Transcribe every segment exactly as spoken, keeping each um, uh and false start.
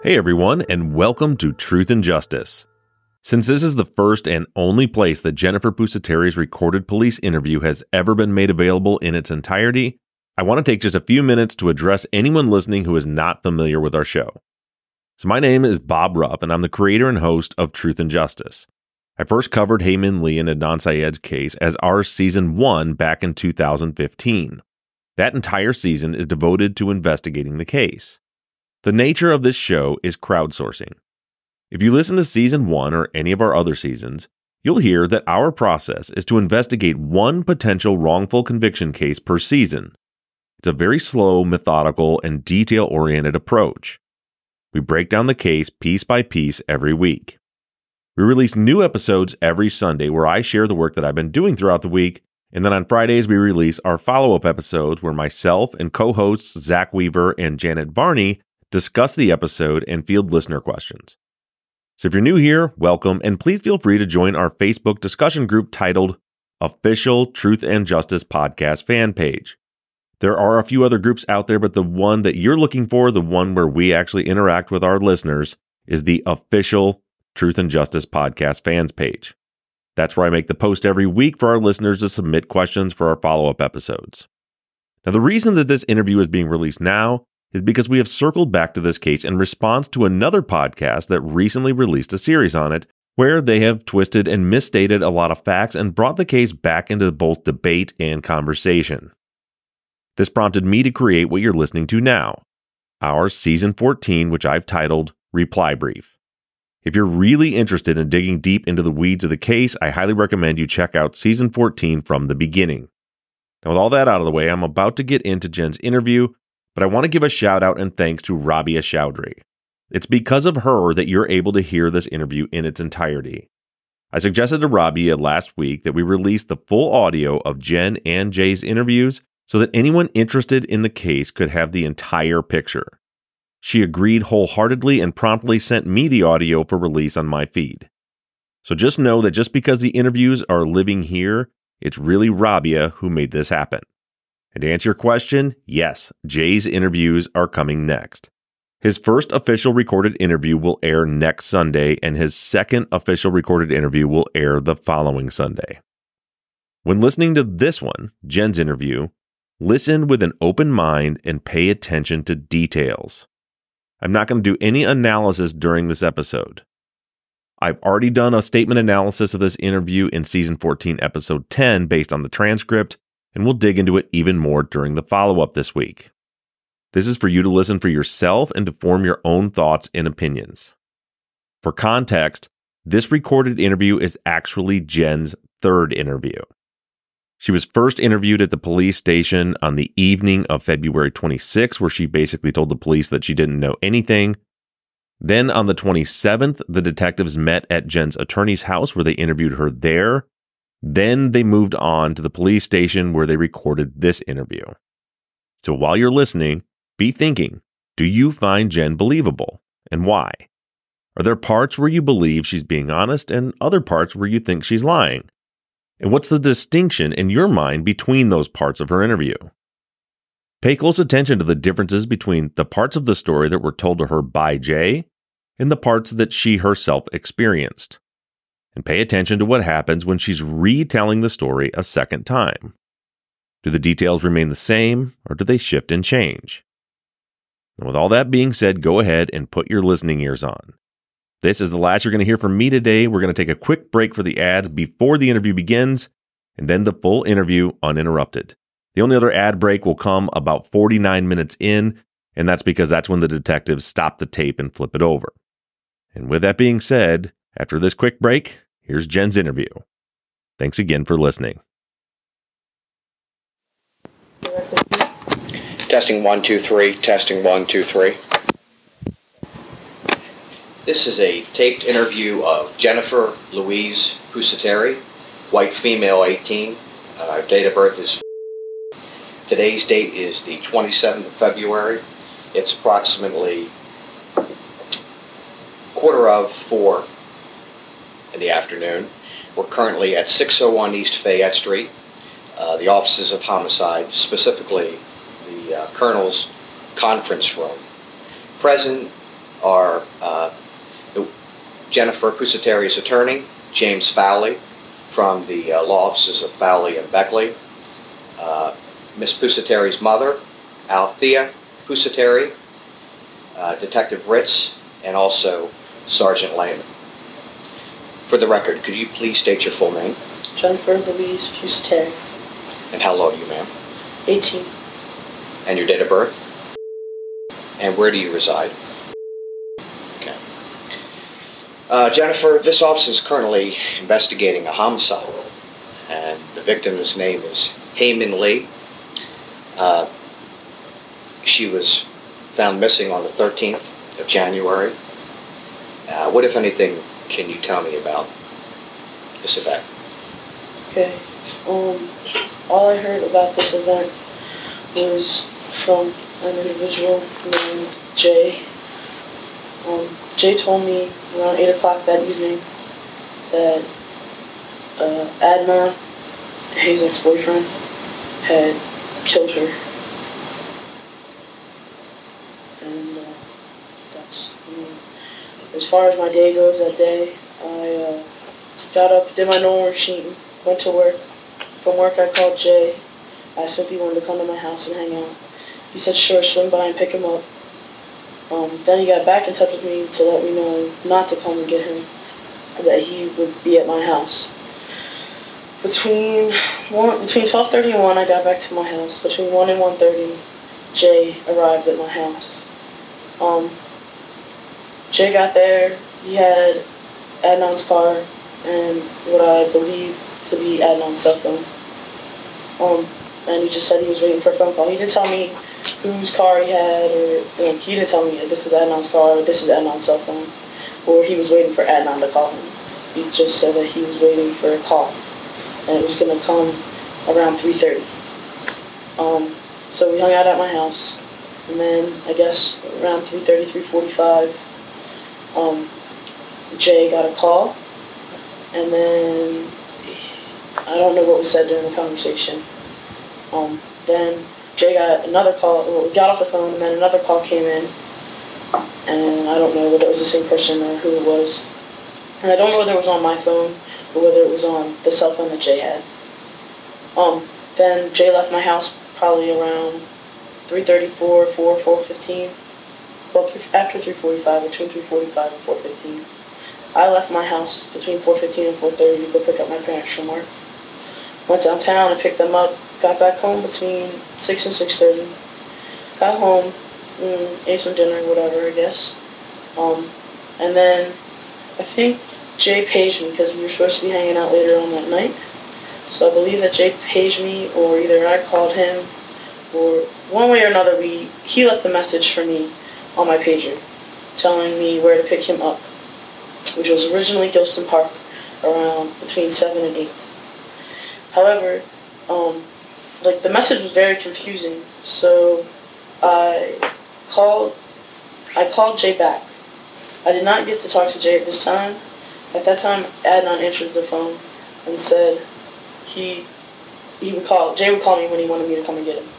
Hey everyone, and welcome to Truth and Justice. Since this is the first and only place that Jennifer Pusateri's recorded police interview has ever been made available in its entirety, I want to take just a few minutes to address anyone listening who is not familiar with our show. So my name is Bob Ruff, and I'm the creator and host of Truth and Justice. I first covered Hae Min Lee and Adnan Syed's case as our season one back in two thousand fifteen. That entire season is devoted to investigating the case. The nature of this show is crowdsourcing. If you listen to season one or any of our other seasons, you'll hear that our process is to investigate one potential wrongful conviction case per season. It's a very slow, methodical, and detail-oriented approach. We break down the case piece by piece every week. We release new episodes every Sunday where I share the work that I've been doing throughout the week, and then on Fridays we release our follow-up episodes where myself and co-hosts Zach Weaver and Janet Varney discuss the episode and field listener questions. So if you're new here, welcome, and please feel free to join our Facebook discussion group titled Official Truth and Justice Podcast Fan Page. There are a few other groups out there, but the one that you're looking for, the one where we actually interact with our listeners, is the Official Truth and Justice Podcast Fans page. That's where I make the post every week for our listeners to submit questions for our follow-up episodes. Now, the reason that this interview is being released now is because we have circled back to this case in response to another podcast that recently released a series on it, where they have twisted and misstated a lot of facts and brought the case back into both debate and conversation. This prompted me to create what you're listening to now, our Season fourteen, which I've titled Reply Brief. If you're really interested in digging deep into the weeds of the case, I highly recommend you check out Season fourteen from the beginning. Now, with all that out of the way, I'm about to get into Jen's interview, but I want to give a shout out and thanks to Rabia Chowdhury. It's because of her that you're able to hear this interview in its entirety. I suggested to Rabia last week that we release the full audio of Jen and Jay's interviews so that anyone interested in the case could have the entire picture. She agreed wholeheartedly and promptly sent me the audio for release on my feed. So just know that just because the interviews are living here, it's really Rabia who made this happen. And to answer your question, yes, Jay's interviews are coming next. His first official recorded interview will air next Sunday, and his second official recorded interview will air the following Sunday. When listening to this one, Jen's interview, listen with an open mind and pay attention to details. I'm not going to do any analysis during this episode. I've already done a statement analysis of this interview in Season fourteen, Episode ten based on the transcript, and we'll dig into it even more during the follow-up this week. This is for you to listen for yourself and to form your own thoughts and opinions. For context, this recorded interview is actually Jen's third interview. She was first interviewed at the police station on the evening of February twenty-sixth, where she basically told the police that she didn't know anything. Then on the twenty-seventh, the detectives met at Jen's attorney's house where they interviewed her there. Then they moved on to the police station where they recorded this interview. So while you're listening, be thinking, do you find Jen believable, and why? Are there parts where you believe she's being honest and other parts where you think she's lying? And what's the distinction in your mind between those parts of her interview? Pay close attention to the differences between the parts of the story that were told to her by Jay and the parts that she herself experienced. And pay attention to what happens when she's retelling the story a second time. Do the details remain the same, or do they shift and change? And with all that being said, go ahead and put your listening ears on. This is the last you're going to hear from me today. We're going to take a quick break for the ads before the interview begins, and then the full interview uninterrupted. The only other ad break will come about forty-nine minutes in, and that's because that's when the detectives stop the tape and flip it over. And with that being said, after this quick break, here's Jen's interview. Thanks again for listening. Testing one, two, three. Testing one, two, three. This is a taped interview of Jennifer Louise Pusateri, white female, eighteen. Uh, date of birth is... Today's date is the twenty-seventh of February. It's approximately quarter of four in the afternoon. We're currently at six oh one East Fayette Street, uh, the offices of homicide, specifically the uh, Colonel's conference room. Present are uh, Jennifer Pusateri's attorney, James Fowley, from the uh, law offices of Fowley and Beckley, uh, Miss Pusateri's mother, Althea Pusateri, uh, Detective Ritz, and also Sergeant Lehman. For the record, could you please state your full name? Jennifer Louise Pusateri. And how old are you, ma'am? eighteen. And your date of birth? And where do you reside? Okay. Uh, Jennifer, this office is currently investigating a homicide, and the victim's name is Heyman Lee. Uh, she was found missing on the thirteenth of January. Uh, what, if anything, can you tell me about this event? Okay. Um, all I heard about this event was from an individual named Jay. Um, Jay told me around eight o'clock that evening that uh, Adnan, his ex-boyfriend, had killed her. And uh, that's, I mean, as far as my day goes that day, I uh, got up, did my normal routine, went to work. From work I called Jay, asked if he wanted to come to my house and hang out. He said sure, swing by and pick him up. Um, then he got back in touch with me to let me know not to come and get him, that he would be at my house. Between one, between twelve thirty and one, I got back to my house. Between one and one thirty, Jay arrived at my house. Um, Jay got there, he had Adnan's car and what I believe to be Adnan's cell phone. Um, and he just said he was waiting for a phone call. He didn't tell me whose car he had, or you know, he didn't tell me this is Adnan's car, or this is Adnan's cell phone, or he was waiting for Adnan to call him. He just said that he was waiting for a call, and it was going to come around three thirty. Um, so we hung out at my house, and then I guess around three thirty, three forty-five, um, Jay got a call, and then I don't know what was said during the conversation. Um, then Jay got another call, well, we got off the phone, and then another call came in, and I don't know whether it was the same person or who it was. And I don't know whether it was on my phone or whether it was on the cell phone that Jay had. Um, then Jay left my house probably around three thirty-four, four, four fifteen. Well, after three forty-five, between three forty-five and four fifteen. I left my house between four fifteen and four thirty to go pick up my parents from work. Went downtown and picked them up. Got back home between six and six thirty. Got home, mm, ate some dinner, whatever, I guess. Um, and then I think Jay paged me because we were supposed to be hanging out later on that night. So I believe that Jay paged me, or either I called him, or one way or another, we he left a message for me on my pager telling me where to pick him up, which was originally Gilston Park, around between seven and eight. However, um, like the message was very confusing, so I called, I called Jay back. I did not get to talk to Jay at this time. At that time, Adnan answered the phone and said he he would call, Jay would call me when he wanted me to come and get him.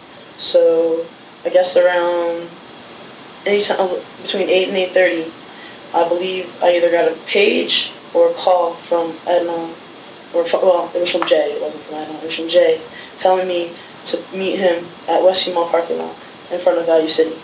So I guess around anytime between eight and eight thirty, I believe I either got a page or a call from Adnan, or from, well, it was from Jay. It wasn't from Adnan. It was from Jay, telling me to meet him at Westview Mall parking lot in front of Value City.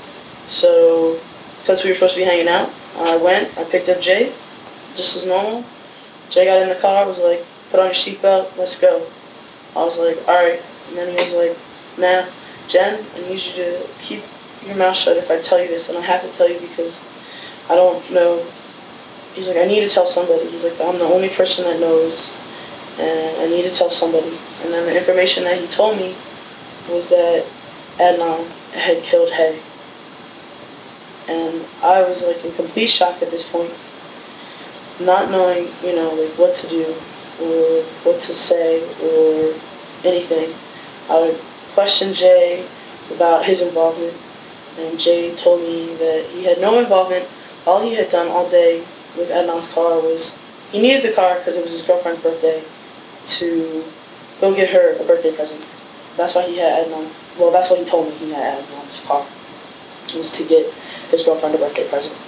So since we were supposed to be hanging out, I went. I picked up Jay, just as normal. Jay got in the car, was like, "Put on your seatbelt, let's go." I was like, "All right." And then he was like, "Nah, Jen, I need you to keep your mouth shut if I tell you this, and I have to tell you because I don't know." He's like, "I need to tell somebody." He's like, "I'm the only person that knows, and I need to tell somebody." And then the information that he told me was that Adnan had killed Hay. And I was like in complete shock at this point, not knowing, you know, like what to do or what to say or anything. I would question Jay about his involvement, and Jay told me that he had no involvement. All he had done all day with Adnan's car was, he needed the car because it was his girlfriend's birthday, to go get her a birthday present. That's why he had Adnan's, well, that's what he told me he had Adnan's car, was to get his girlfriend a birthday present.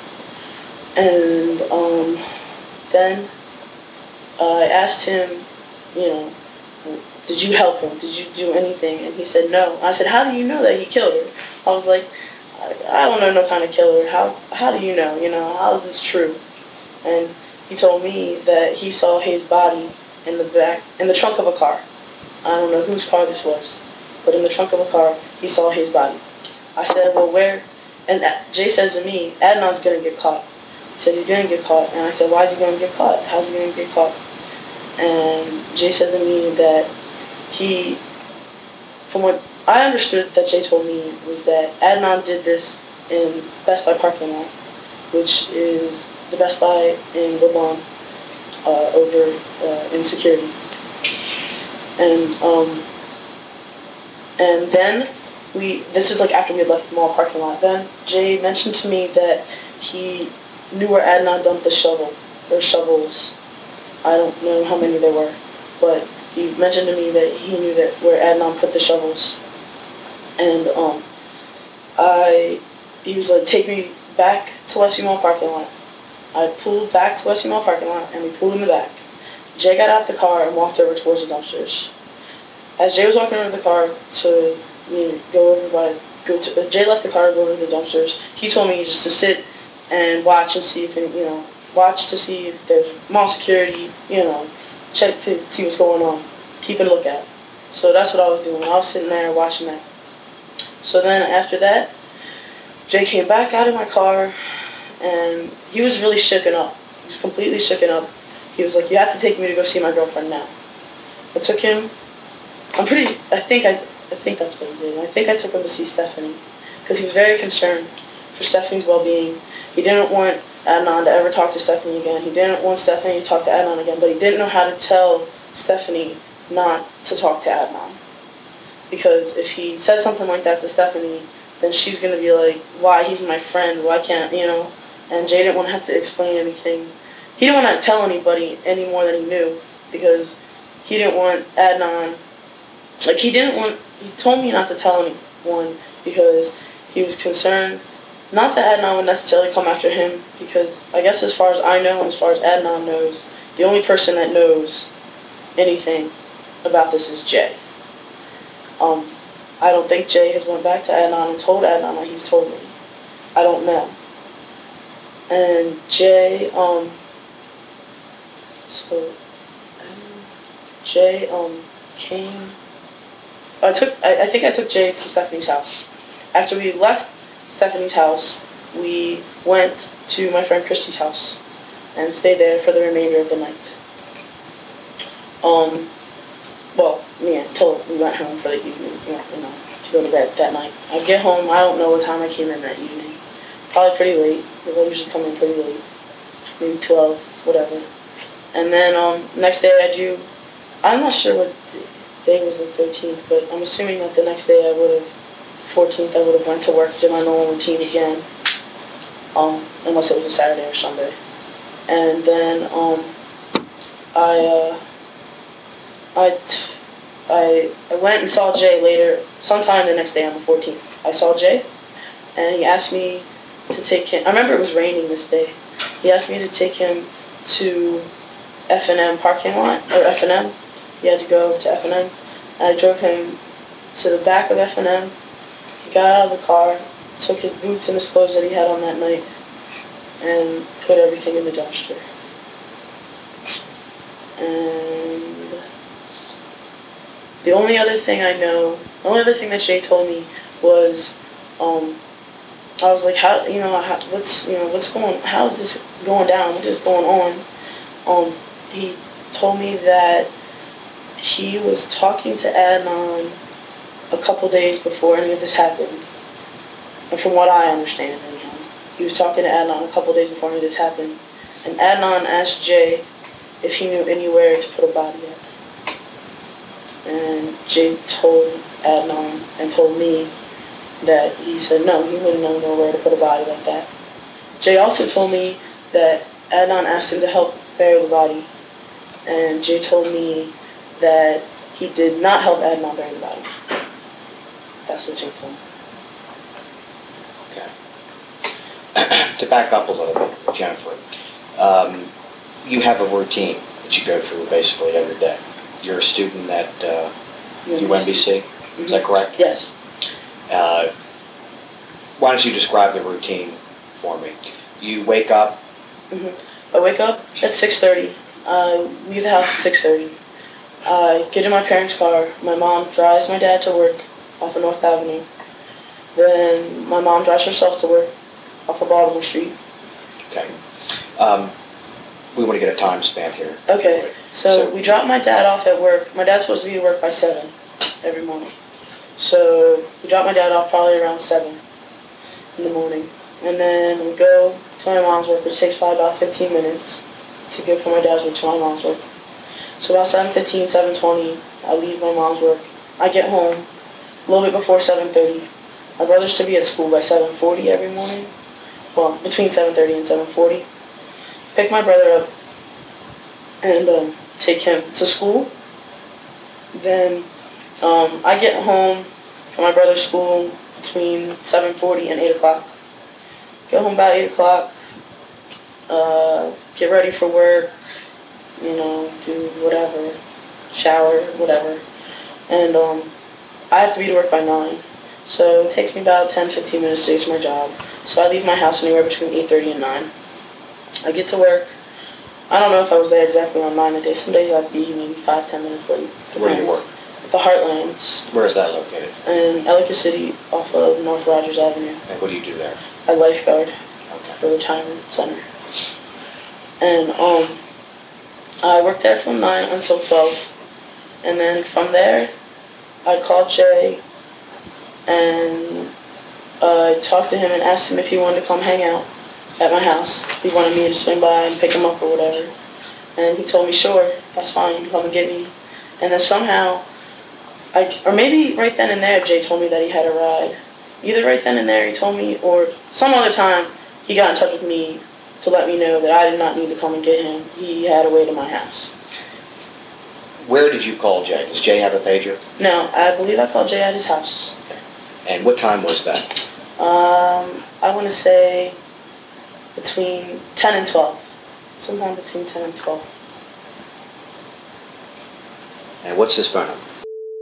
And um, then uh, I asked him, you know, did you help him? Did you do anything? And he said no. I said, how do you know that he killed her? I was like, I, I don't know no kind of killer. How how do you know? You know, how is this true? And he told me that he saw his body in the back, in the trunk of a car. I don't know whose car this was, but in the trunk of a car, he saw his body. I said, well, where? And Jay says to me, Adnan's going to get caught. He said, he's going to get caught. And I said, why is he going to get caught? How's he going to get caught? And Jay said to me that he, from what I understood that Jay told me, was that Adnan did this in Best Buy parking lot, which is the Best Buy in Woodlawn, uh, over uh, in security. And um, and then we, this is like after we had left the mall parking lot, then Jay mentioned to me that he knew where Adnan dumped the shovel, or shovels. I don't know how many there were, but he mentioned to me that he knew that where Adnan put the shovels. And um, I, he was like, take me back to Westview Mall parking lot. I pulled back to Westview Mall parking lot, and we pulled in the back. Jay got out the car and walked over towards the dumpsters. As Jay was walking over the car to, you know, go over by, go to, Jay left the car to go over to the dumpsters. He told me just to sit and watch and see if, it, you know, watch to see if there's mall security, you know, check to see what's going on, keep a lookout. So that's what I was doing. I was sitting there watching that. So then after that, Jay came back out of my car, and he was really shooken up. He was completely shooken up. He was like, you have to take me to go see my girlfriend now. I took him, I'm pretty, I think I, I think that's what he did. I think I took him to see Stephanie, because he was very concerned for Stephanie's well-being. He didn't want Adnan to ever talk to Stephanie again. He didn't want Stephanie to talk to Adnan again, but he didn't know how to tell Stephanie not to talk to Adnan. Because if he said something like that to Stephanie, then she's going to be like, why, he's my friend, why can't, you know? And Jay didn't want to have to explain anything. He didn't want to tell anybody any more than he knew, because he didn't want Adnan, like he didn't want, he told me not to tell anyone because he was concerned, not that Adnan would necessarily come after him, because I guess as far as I know and as far as Adnan knows, the only person that knows anything about this is Jay. Um, I don't think Jay has went back to Adnan and told Adnan like he's told me. I don't know. And Jay, um, so, um, Jay, um, came, I took, I, I think I took Jay to Stephanie's house. After we left Stephanie's house, we went to my friend Christy's house and stayed there for the remainder of the night. Um, well, me until we went home for the evening, you know, to go to bed that night. I get home, I don't know what time I came in that evening. Probably pretty late, because I usually come in pretty late. Maybe twelve, whatever. And then um, next day I do, I'm not sure what day was the thirteenth, but I'm assuming that the next day I would have, fourteenth, I would have went to work, did my normal routine again. Um, unless it was a Saturday or Sunday. And then um, I, uh, I, t- I, I went and saw Jay later, sometime the next day on the fourteenth. I saw Jay, and he asked me to take him, I remember it was raining this day. He asked me to take him to F and M parking lot, or F and M. He had to go to F and M. And I drove him to the back of F and M. He got out of the car, took his boots and his clothes that he had on that night, and put everything in the dumpster. And the only other thing I know, the only other thing that Jay told me was, um, I was like, how, you know, how, what's, you know, what's going, how is this going down? What is going on? Um, he told me that he was talking to Adnan a couple days before any of this happened. And from what I understand, anyhow, he was talking to Adnan a couple days before any of this happened. And Adnan asked Jay if he knew anywhere to put a body at. And Jay told Adnan and told me that he said no, he wouldn't know nowhere to put a body like that. Jay also told me that Adnan asked him to help bury the body. And Jay told me that he did not help Adnan bury the body. That's what Jay told me. Okay. to back up a little bit, Jennifer, um, you have a routine that you go through basically every day. You're a student at uh, U M B C, mm-hmm. Is that correct? Yes. Uh, why don't you describe the routine for me? You wake up. Mm-hmm. I wake up at six thirty. I leave the house at six thirty. I get in my parents' car. My mom drives my dad to work off of North Avenue. Then my mom drives herself to work off of Baltimore Street. Okay. Um, we want to get a time span here. Okay. So, so we drop my dad off at work. My dad's supposed to be at work by seven every morning. So we drop my dad off probably around seven in the morning. And then we go to my mom's work, which takes probably about fifteen minutes to get from my dad's work to my mom's work. So about seven fifteen, seven twenty, I leave my mom's work. I get home a little bit before seven thirty. My brother's to be at school by seven forty every morning. Well, between seven thirty and seven forty. Pick my brother up and um, take him to school. Then um, I get home from my brother's school between seven forty and eight o'clock. Get home about eight o'clock. Uh, get ready for work. You know, do whatever. Shower, whatever. And um, I have to be to work by nine. So it takes me about ten, fifteen minutes to get to my job. So I leave my house anywhere between eight thirty and nine. I get to work. I don't know if I was there exactly on nine a day. Some days I'd be maybe five, ten minutes late. Where do you work? At the Heartlands. Where is that located? In Ellicott City off of North Rogers Avenue. And what do you do there? I lifeguard okay. for the retirement center. And um, I worked there from nine until twelve. And then from there, I called Jay and uh, I talked to him and asked him if he wanted to come hang out at my house. He wanted me to swing by and pick him up or whatever. And he told me, sure, that's fine, come and get me. And then somehow, I, or maybe right then and there, Jay told me that he had a ride. Either right then and there he told me, or some other time he got in touch with me to let me know that I did not need to come and get him. He had a way to my house. Where did you call Jay? Does Jay have a pager? No, I believe I called Jay at his house. Okay. And what time was that? Um, I want to say between ten and twelve. Sometime between ten and twelve. And what's his phone number?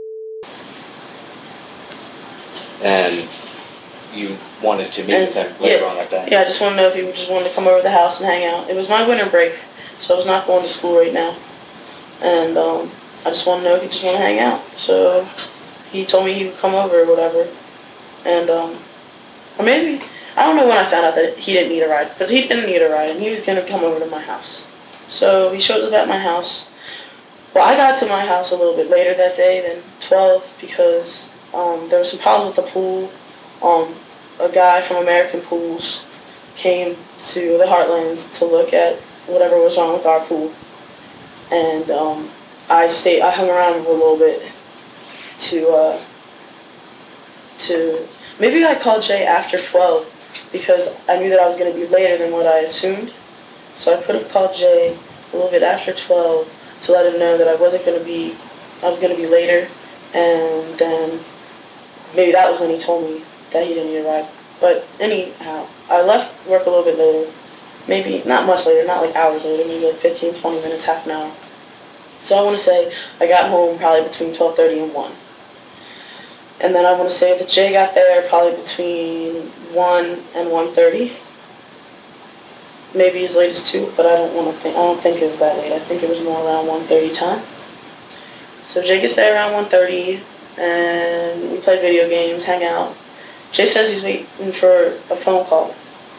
And you wanted to meet and, with him later yeah, on that day? Yeah, I just wanted to know if he just wanted to come over to the house and hang out. It was my winter break, so I was not going to school right now. And um, I just wanted to know if he just wanted to hang out. So he told me he would come over or whatever. And, um, or maybe, I don't know when I found out that he didn't need a ride, but he didn't need a ride, and he was going to come over to my house. So he shows up at my house. Well, I got to my house a little bit later that day than twelve because um, there was some problems with the pool. Um, a guy from American Pools came to the Heartlands to look at whatever was wrong with our pool. And um, I stayed, I hung around for a little bit to, uh, to, maybe I called Jay after twelve because I knew that I was going to be later than what I assumed. So I could have called Jay a little bit after twelve to let him know that I wasn't going to be, I was going to be later. And then maybe that was when he told me that he didn't need a ride. But anyhow, I left work a little bit later. Maybe, not much later, not like hours later, maybe like fifteen, twenty minutes, half an hour. So I want to say I got home probably between twelve thirty and one. And then I want to say that Jay got there probably between one and one thirty. Maybe as late as two, but I don't want to think, I don't think it was that late. I think it was more around one thirty time. So Jay gets there around one thirty, and we play video games, hang out. Jay says he's waiting for a phone call.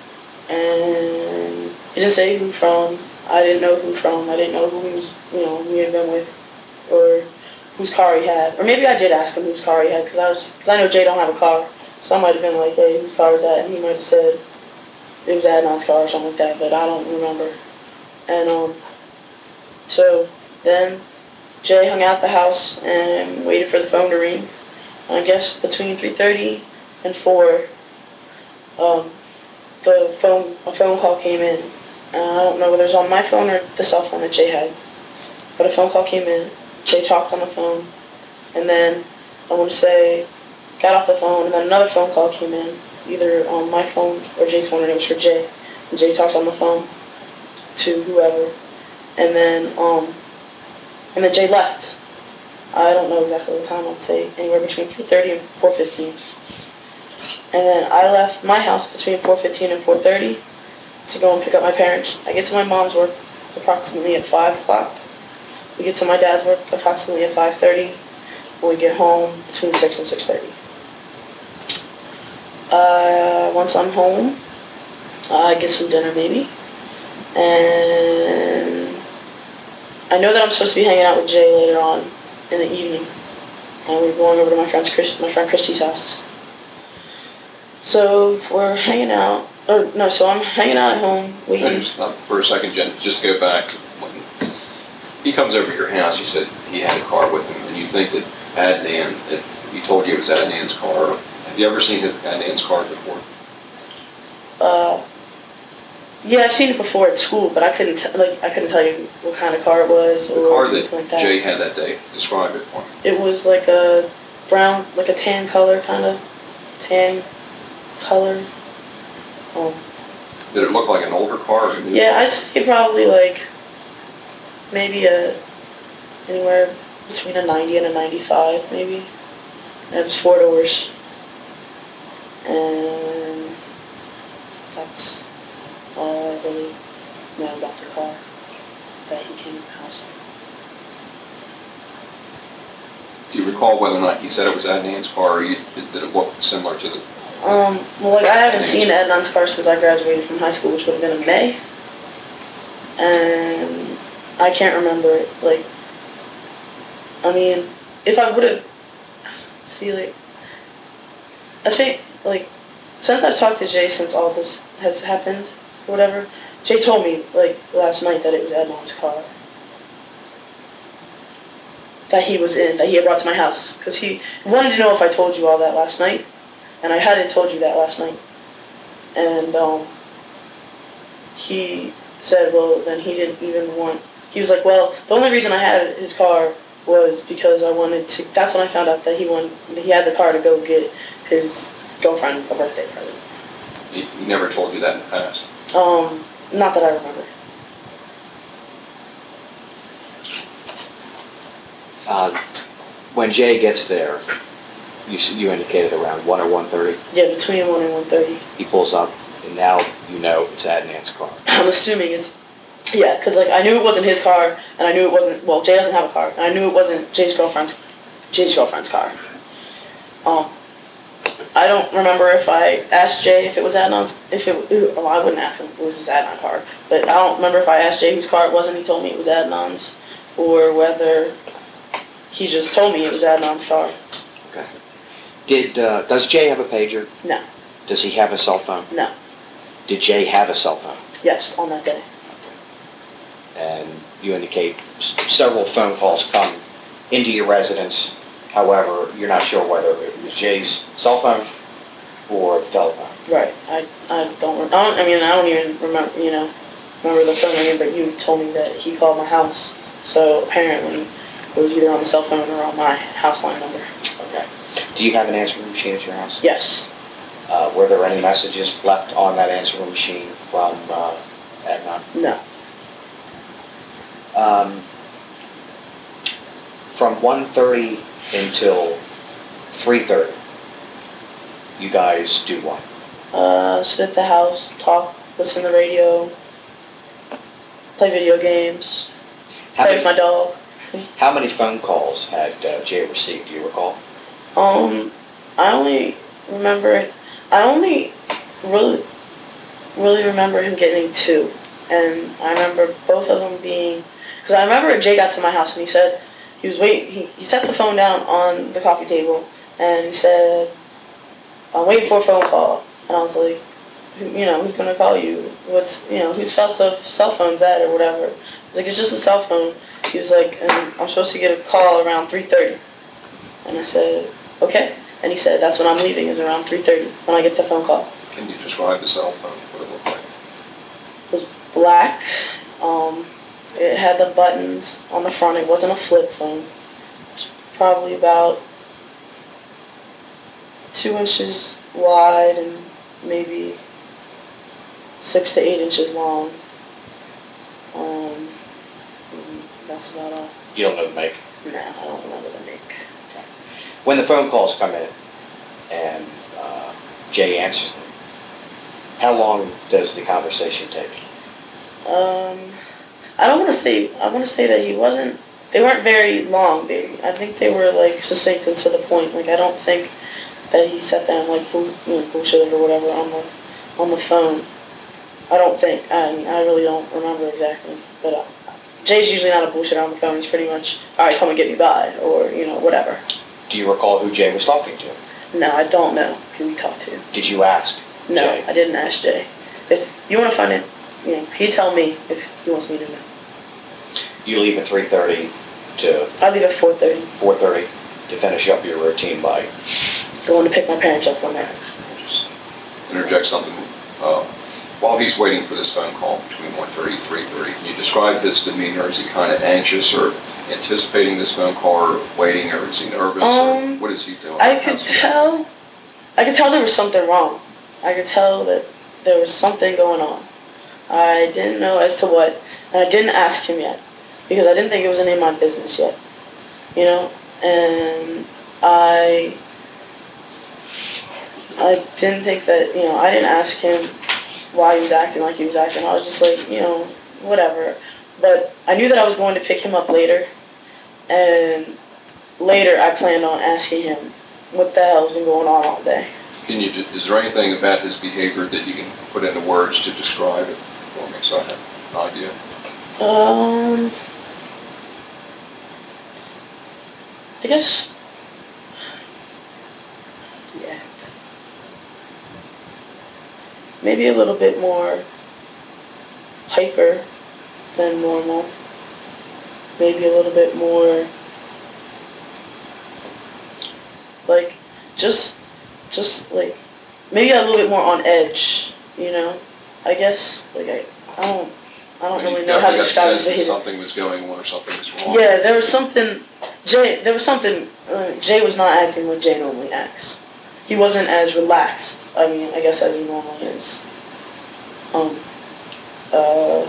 And he didn't say who from. I didn't know who from. I didn't know who he was, you know, who he had been with, or whose car he had. Or maybe I did ask him whose car he had, because I was, because I know Jay don't have a car. So I might have been like, hey, whose car is that? And he might have said it was Adnan's car or something like that, but I don't remember. And um, so then Jay hung out at the house and waited for the phone to ring. And I guess between three thirty and four, um, the phone a phone call came in. And I don't know whether it was on my phone or the cell phone that Jay had, but a phone call came in. Jay talked on the phone, and then I want to say got off the phone, and then another phone call came in. either on my phone or Jay's phone, and it was for Jay. And Jay talks on the phone to whoever, and then um, and then Jay left. I don't know exactly what time. I'd say anywhere between three thirty and four fifteen. And then I left my house between four fifteen and four thirty to go and pick up my parents. I get to my mom's work approximately at five o'clock. We get to my dad's work approximately at five thirty. We get home between six and six thirty. Uh, once I'm home, I get some dinner maybe. And I know that I'm supposed to be hanging out with Jay later on in the evening. And we're going over to my friend's Chris, my friend Christy's house. So we're hanging out, or no, so I'm hanging out at home. We Just, uh, for a second, Jen, just go back. When he comes over to your house, he said he had a car with him, and you think that Adnan, that he told you it was Adnan's car. Have you ever seen his, Adnan's car before? Uh, yeah, I've seen it before at school, but I couldn't t- like I couldn't tell you what kind of car it was. The or car that, anything like that Jay had that day. Describe it for me. It was like a brown, like a tan color, kind of tan color. Um, Did it look like an older car? Or a new yeah, car? I'd say probably like maybe a anywhere between a ninety and a ninety-five, maybe. And it was four doors, and that's all I really know about the car that he came to the house. Do you recall whether or not he said it was Adnan's car, or you, did it look similar to the? Um, well, like, I haven't seen Adnan's car since I graduated from high school, which would have been in May. And I can't remember it. Like, I mean, if I would have, see, like, I think, like, since I've talked to Jay since all this has happened, or whatever, Jay told me, like, last night that it was Adnan's car that he was in, that he had brought to my house. Because he wanted to know if I told you all that last night. And I hadn't told you that last night. And um, he said, well, then he didn't even want... He was like, well, the only reason I had his car was because I wanted to... That's when I found out that he wanted, he had the car to go get his girlfriend a birthday present. He, he never told you that in the past? Um, not that I remember. Uh, when Jay gets there, you s- you indicated around one or one thirty. Yeah, between one and one thirty. He pulls up, and now you know it's Adnan's car. I'm assuming it's... Yeah, because, like, I knew it wasn't his car, and I knew it wasn't... Well, Jay doesn't have a car, and I knew it wasn't Jay's girlfriend's Jay's girlfriend's car. Um, I don't remember if I asked Jay if it was Adnan's... If it... Well, I wouldn't ask him if it was his Adnan car, but I don't remember if I asked Jay whose car it was, and he told me it was Adnan's, or whether he just told me it was Adnan's car. Okay. Did uh, does Jay have a pager? No. Does he have a cell phone? No. Did Jay have a cell phone? Yes, on that day. And you indicate s- several phone calls come into your residence. However, you're not sure whether it was Jay's cell phone or telephone. Right. I, I don't... I don't... I mean, I don't even remember, you know, remember the phone ringing, but you told me that he called my house. So apparently it was either on the cell phone or on my house line number. Okay. Do you have an answering machine at your house? Yes. Uh, were there any messages left on that answering machine from uh, Adnan? No. Um, from one thirty until three thirty, you guys do what? Uh, sit at the house, talk, listen to the radio, play video games, How play with my many, dog. how many phone calls had uh, Jay received? Do you recall? Um, I only remember, I only really, really remember him getting two. And I remember both of them being, because I remember Jay got to my house and he said, he was waiting, he, he set the phone down on the coffee table and he said, I'm waiting for a phone call. And I was like, who- you know, who's going to call you? What's, you know, whose cell, cell phone's that or whatever? He's like, it's just a cell phone. He was like, and I'm supposed to get a call around three thirty. And I said, okay. And he said, that's when I'm leaving, is around three thirty, when I get the phone call. Can you describe the cell phone? What it looked like? It was black. Um, it had the buttons on the front. It wasn't a flip phone. It was probably about two inches wide and maybe six to eight inches long. Um, that's about all. You don't know the make? Nah, I don't remember the make. When the phone calls come in and uh, Jay answers them, how long does the conversation take? Um, I don't want to say. I want to say that he wasn't. They weren't very long. They, I think they were like succinct and to the point. Like I don't think that he sat there and like bull, you know, bullshitted or whatever on the on the phone. I don't think. I mean, I really don't remember exactly. But uh, Jay's usually not a bullshitter on the phone. He's pretty much, all right, come and get me by, or you know, whatever. Do you recall who Jay was talking to? No, I don't know who he talked to. Did you ask No, Jay? I didn't ask Jay. If you want to find it, you know, he tell me if he wants me to know. You leave at three thirty to I leave at four thirty. four thirty to finish up your routine by Going to pick my parents up from there. Interject something. Uh, while he's waiting for this phone call between one thirty and three thirty, can you describe his demeanor? Is he kind of anxious or anticipating this phone call, or waiting, or is he nervous? Um, or what is he doing? I could How's he- tell. I could tell there was something wrong. I could tell that there was something going on. I didn't know as to what, and I didn't ask him yet because I didn't think it was any of my business yet. You know, and I. I didn't think that, you know, I didn't ask him why he was acting like he was acting. I was just like, you know, whatever. But I knew that I was going to pick him up later. And later I planned on asking him what the hell's been going on all day. Can you? Is there anything about his behavior that you can put into words to describe it for me, so I have an idea? Um, I guess, yeah. Maybe a little bit more hyper than normal. Maybe a little bit more, like, just, just like, maybe a little bit more on edge, you know? I guess, like, I, I don't, I don't You really know how to definitely got describe the his sense that behavior. something was going on or something was wrong. Yeah, there was something, Jay, there was something, uh, Jay was not acting like Jay normally acts. He wasn't as relaxed, I mean, I guess as he normally is. Um, uh,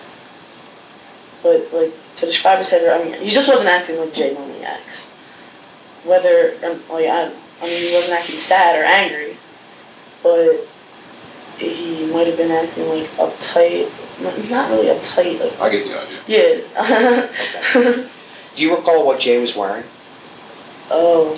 but, like, to describe his head, I mean, he just wasn't acting like Jay normally acts. Whether, um, like, I, I mean, he wasn't acting sad or angry, but he might have been acting, like, uptight, not really uptight, like, I get the idea. yeah. Okay. Do you recall what Jay was wearing? Oh.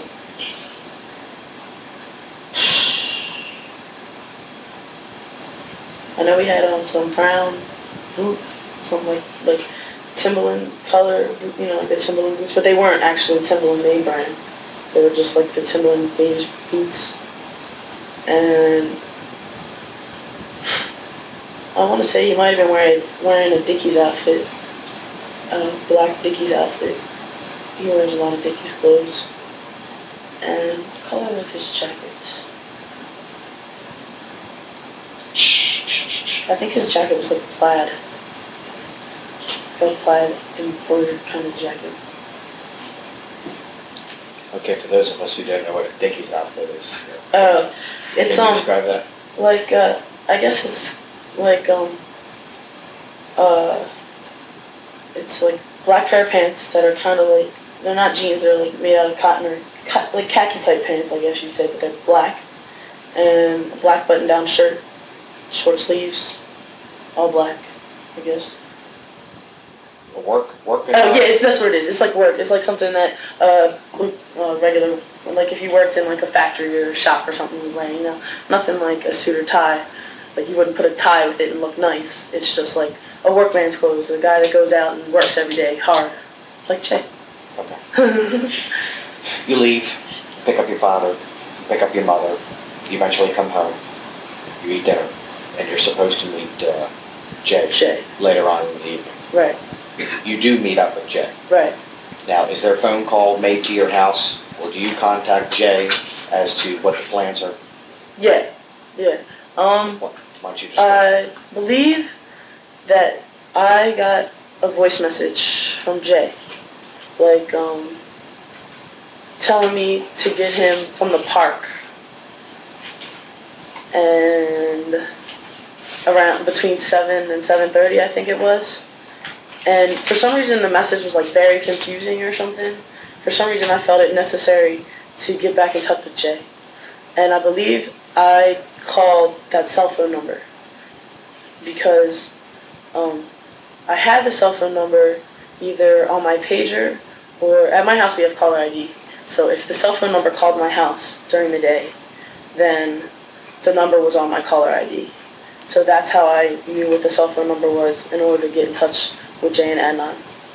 I know he had on some brown boots, some like like Timberland color, you know, like the Timberland boots, but they weren't actually Timberland name brand. They were just like the Timberland beige boots. And I want to say he might have been wearing wearing a Dickies outfit, a black Dickies outfit. He wears a lot of Dickies clothes. And what color was his jacket? I think his jacket was like plaid. Like a plaid embroidered kind of jacket. Okay, for those of us who don't know what a Dickies outfit is, Oh, it's can you um describe that? like uh I guess it's like um uh it's like black pair of pants that are kind of like, they're not jeans, they're like made out of cotton or ca- like khaki type pants, I guess you'd say, but they're black, and a black button down shirt, short sleeves, all black, I guess. Work, work. Oh yeah, it's that's what it is. It's like work. It's like something that uh, uh regular, like if you worked in like a factory or a shop or something, you'd wear, you know, nothing like a suit or tie. Like you wouldn't put a tie with it and look nice. It's just like a workman's clothes. A guy that goes out and works every day hard, like Jay. Okay. You leave, pick up your father, pick up your mother. You eventually come home. You eat dinner, and you're supposed to meet uh, Jay, Jay. later on in the evening. Right. You do meet up with Jay. Right. Now, is there a phone call made to your house, or do you contact Jay as to what the plans are? Yeah. Yeah. Um. What, why don't you describe? I believe that I got a voice message from Jay, like um, telling me to get him from the park, and around between seven and seven thirty, I think it was. And for some reason, the message was like very confusing or something. For some reason, I felt it necessary to get back in touch with Jay. And I believe I called that cell phone number because um, I had the cell phone number either on my pager or at my house we have caller I D. So if the cell phone number called my house during the day, then the number was on my caller I D. So that's how I knew what the cell phone number was in order to get in touch with Jay and Adnan.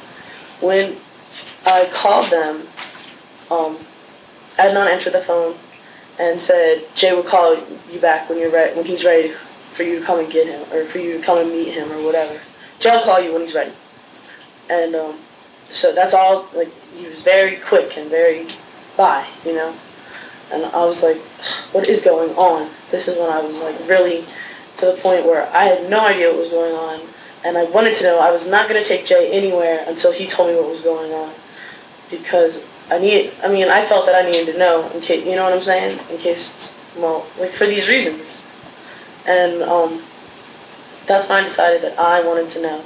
When I called them, um, Adnan answered the phone and said, Jay will call you back when you're re- when he's ready for you to come and get him, or for you to come and meet him, or whatever. Jay will call you when he's ready. And um, so that's all, like, he was very quick and very bye, you know? And I was like, what is going on? This is when I was, like, really to the point where I had no idea what was going on. And I wanted to know. I was not going to take Jay anywhere until he told me what was going on. Because I need, I mean, I felt that I needed to know, in case, you know what I'm saying? In case, well, like, for these reasons. And um, that's when I decided that I wanted to know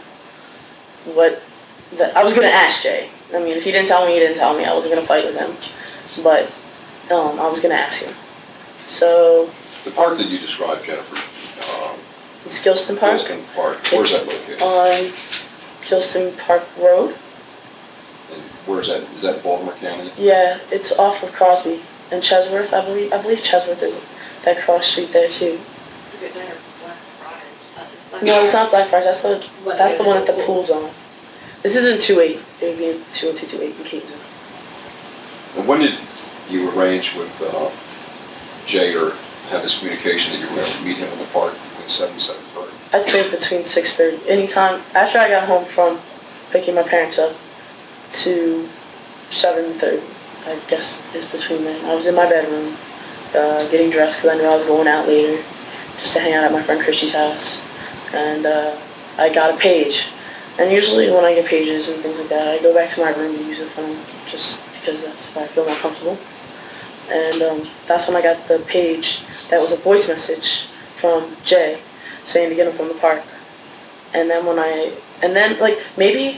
what, that I was going to ask Jay. I mean, if he didn't tell me, he didn't tell me. I wasn't going to fight with him. But um, I was going to ask him. So. The park that you described, Jennifer. Um, It's Gilston Park. Gilston Park. Where's It's that located? On Gilston Park Road. And where's that? Is that Baltimore County? Yeah, it's off of Crosby and Chesworth, I believe. I believe Chesworth is that cross street there too. Is it there, Black Friars? No, it's not Blackfriars. That's the that's the one that the pool's on. This isn't two eight. It would be in two oh two two eight in Keaton. And when did you arrange with uh, Jay or have this communication that you were going to meet him in the park between seven and seven thirty? I'd say between six thirty. Anytime after I got home from picking my parents up to seven thirty, I guess is between then. I was in my bedroom uh, getting dressed because I knew I was going out later just to hang out at my friend Christy's house. And uh, I got a page. And usually when I get pages and things like that, I go back to my room to use the phone just because that's where I feel more comfortable. And um, that's when I got the page that was a voice message from Jay saying to get him from the park. And then when I, and then like maybe,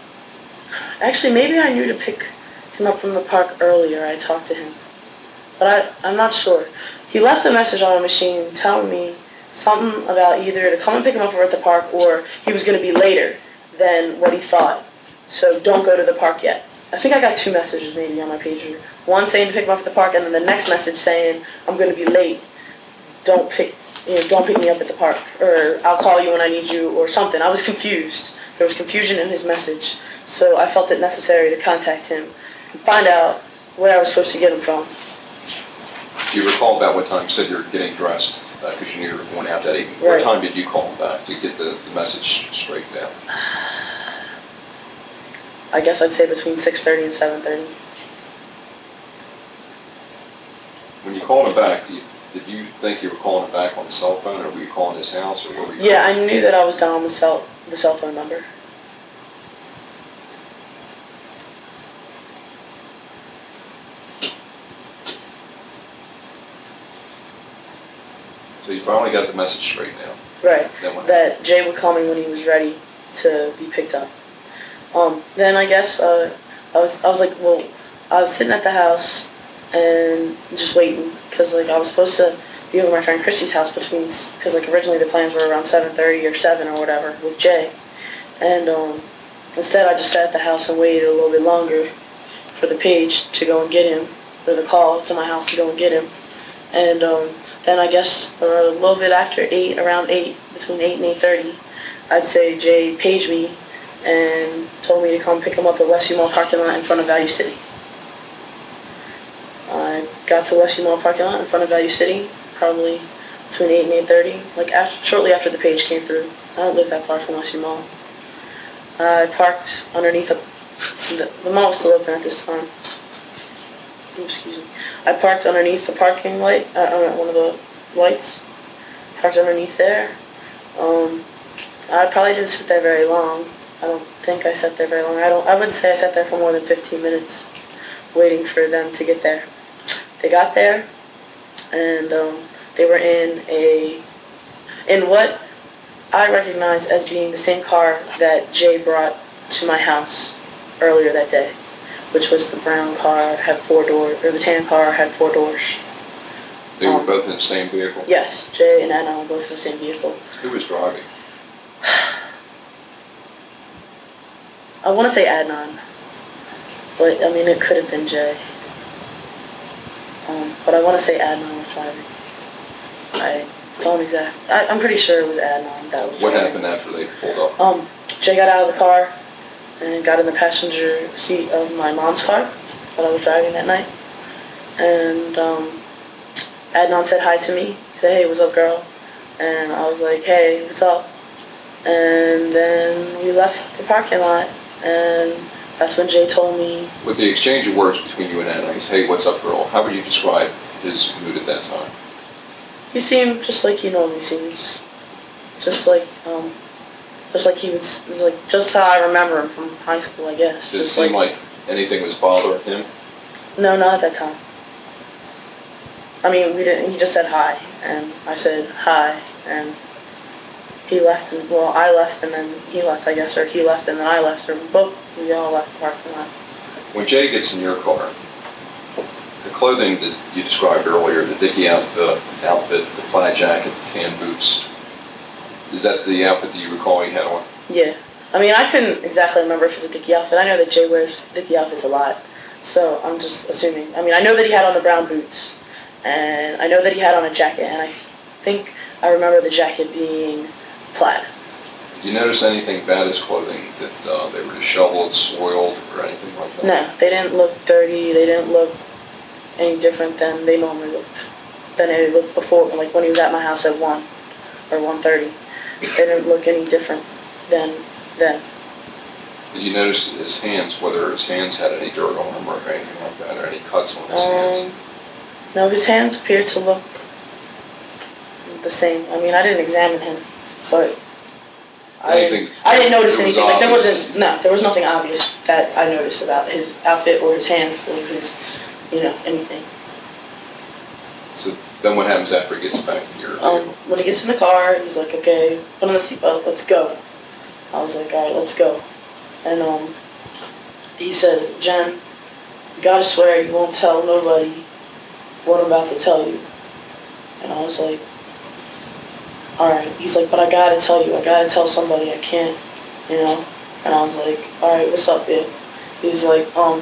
actually maybe I knew to pick him up from the park earlier. I talked to him. But I, I'm not sure. He left a message on a machine telling me something about either to come and pick him up at the park or he was going to be later than what he thought. So don't go to the park yet. I think I got two messages maybe on my pager. One saying to pick him up at the park, and then the next message saying, I'm going to be late. Don't pick, you know, don't pick me up at the park, or I'll call you when I need you, or something. I was confused. There was confusion in his message, so I felt it necessary to contact him and find out where I was supposed to get him from. Do you recall about what time you said you were getting dressed? Because uh, you knew you were going out that evening. What Right. time did you call him back to get the, the message straightened out? I guess I'd say between six thirty and seven thirty. When you called him back, you, did you think you were calling him back on the cell phone, or were you calling his house, or where were you? Yeah, calling? I knew that I was down the cell, the cell phone number. So you finally got the message straightened out. Right. Then what? That Jay would call me when he was ready to be picked up. Um, then I guess uh, I was I was like, well, I was sitting at the house and just waiting because like I was supposed to be over at my friend Christy's house between because like originally the plans were around seven thirty or seven or whatever with Jay, and um, instead I just sat at the house and waited a little bit longer for the page to go and get him, or the call to my house to go and get him, and um, then I guess uh, a little bit after eight, around eight, between eight and eight thirty, I'd say Jay paged me and told me to come pick him up at Westview Mall parking lot in front of Value City. I got to Westview Mall parking lot in front of Value City, probably between eight and eight thirty, like after, shortly after the page came through. I don't live that far from Westview Mall. I parked underneath a, the, the mall was still open at this time. Oops, excuse me. I parked underneath the parking light, uh, uh, one of the lights. Parked underneath there. Um, I probably didn't sit there very long. I don't think I sat there very long. I don't. I wouldn't say I sat there for more than fifteen minutes, waiting for them to get there. They got there, and um, They were in a in what I recognize as being the same car that Jay brought to my house earlier that day, which was the brown car, had four doors, or the tan car had four doors. They were Um, both in the same vehicle? Yes, Jay and Adnan were both in the same vehicle. Who was driving? I want to say Adnan, but I mean it could have been Jay. Um, but I want to say Adnan was driving. I don't exactly. I, I'm pretty sure it was Adnan that was What driving. happened after they pulled up? Um, Jay got out of the car and got in the passenger seat of my mom's car that I was driving that night. And um, Adnan said hi to me. He said, "Hey, what's up, girl?" And I was like, "Hey, what's up?" And then we left the parking lot, and that's when Jay told me. With the exchange of words between you and Adnan, hey, what's up, girl? How would you describe his mood at that time? He seemed just like he normally seems, just like um, just like he would, s- like just how I remember him from high school, I guess. Did it Just seem like anything was bothering him? No, not at that time. I mean, we didn't. He just said hi, and I said hi, and he left. And well, I left, and then he left, I guess, or he left, and then I left, or both. We all left the parking lot. When Jay gets in your car, the clothing that you described earlier, the Dickie outfit, outfit, the plaid jacket, the tan boots, is that the outfit that you recall he had on? Yeah. I mean, I couldn't exactly remember if it's a Dickie outfit. I know that Jay wears Dickie outfits a lot, so I'm just assuming. I mean, I know that he had on the brown boots, and I know that he had on a jacket, and I think I remember the jacket being plaid. Did you notice anything about his clothing, that uh, they were disheveled, soiled, or anything like that? No, they didn't look dirty. They didn't look any different than they normally looked. Than they looked before, like when he was at my house at one or one thirty. They didn't look any different than then. Did you notice his hands, whether his hands had any dirt on them or anything like that, or any cuts on his Um, hands? no, his hands appeared to look the same. I mean, I didn't examine him, but I didn't, Anything- I didn't notice it was anything. Like there obvious. wasn't no, there was nothing obvious that I noticed about his outfit or his hands or his, you know, anything. So then what happens after he gets back to your Um, vehicle? when he gets in the car, he's like, "Okay, put on the seatbelt, let's go." I was like, "All right, let's go." And um, he says, "Jen, you gotta swear you won't tell nobody what I'm about to tell you." And I was like, "All right." He's like, "But I gotta tell you. I gotta tell somebody. I can't, you know." And I was like, "All right, what's up, dude?" He's like, "Um,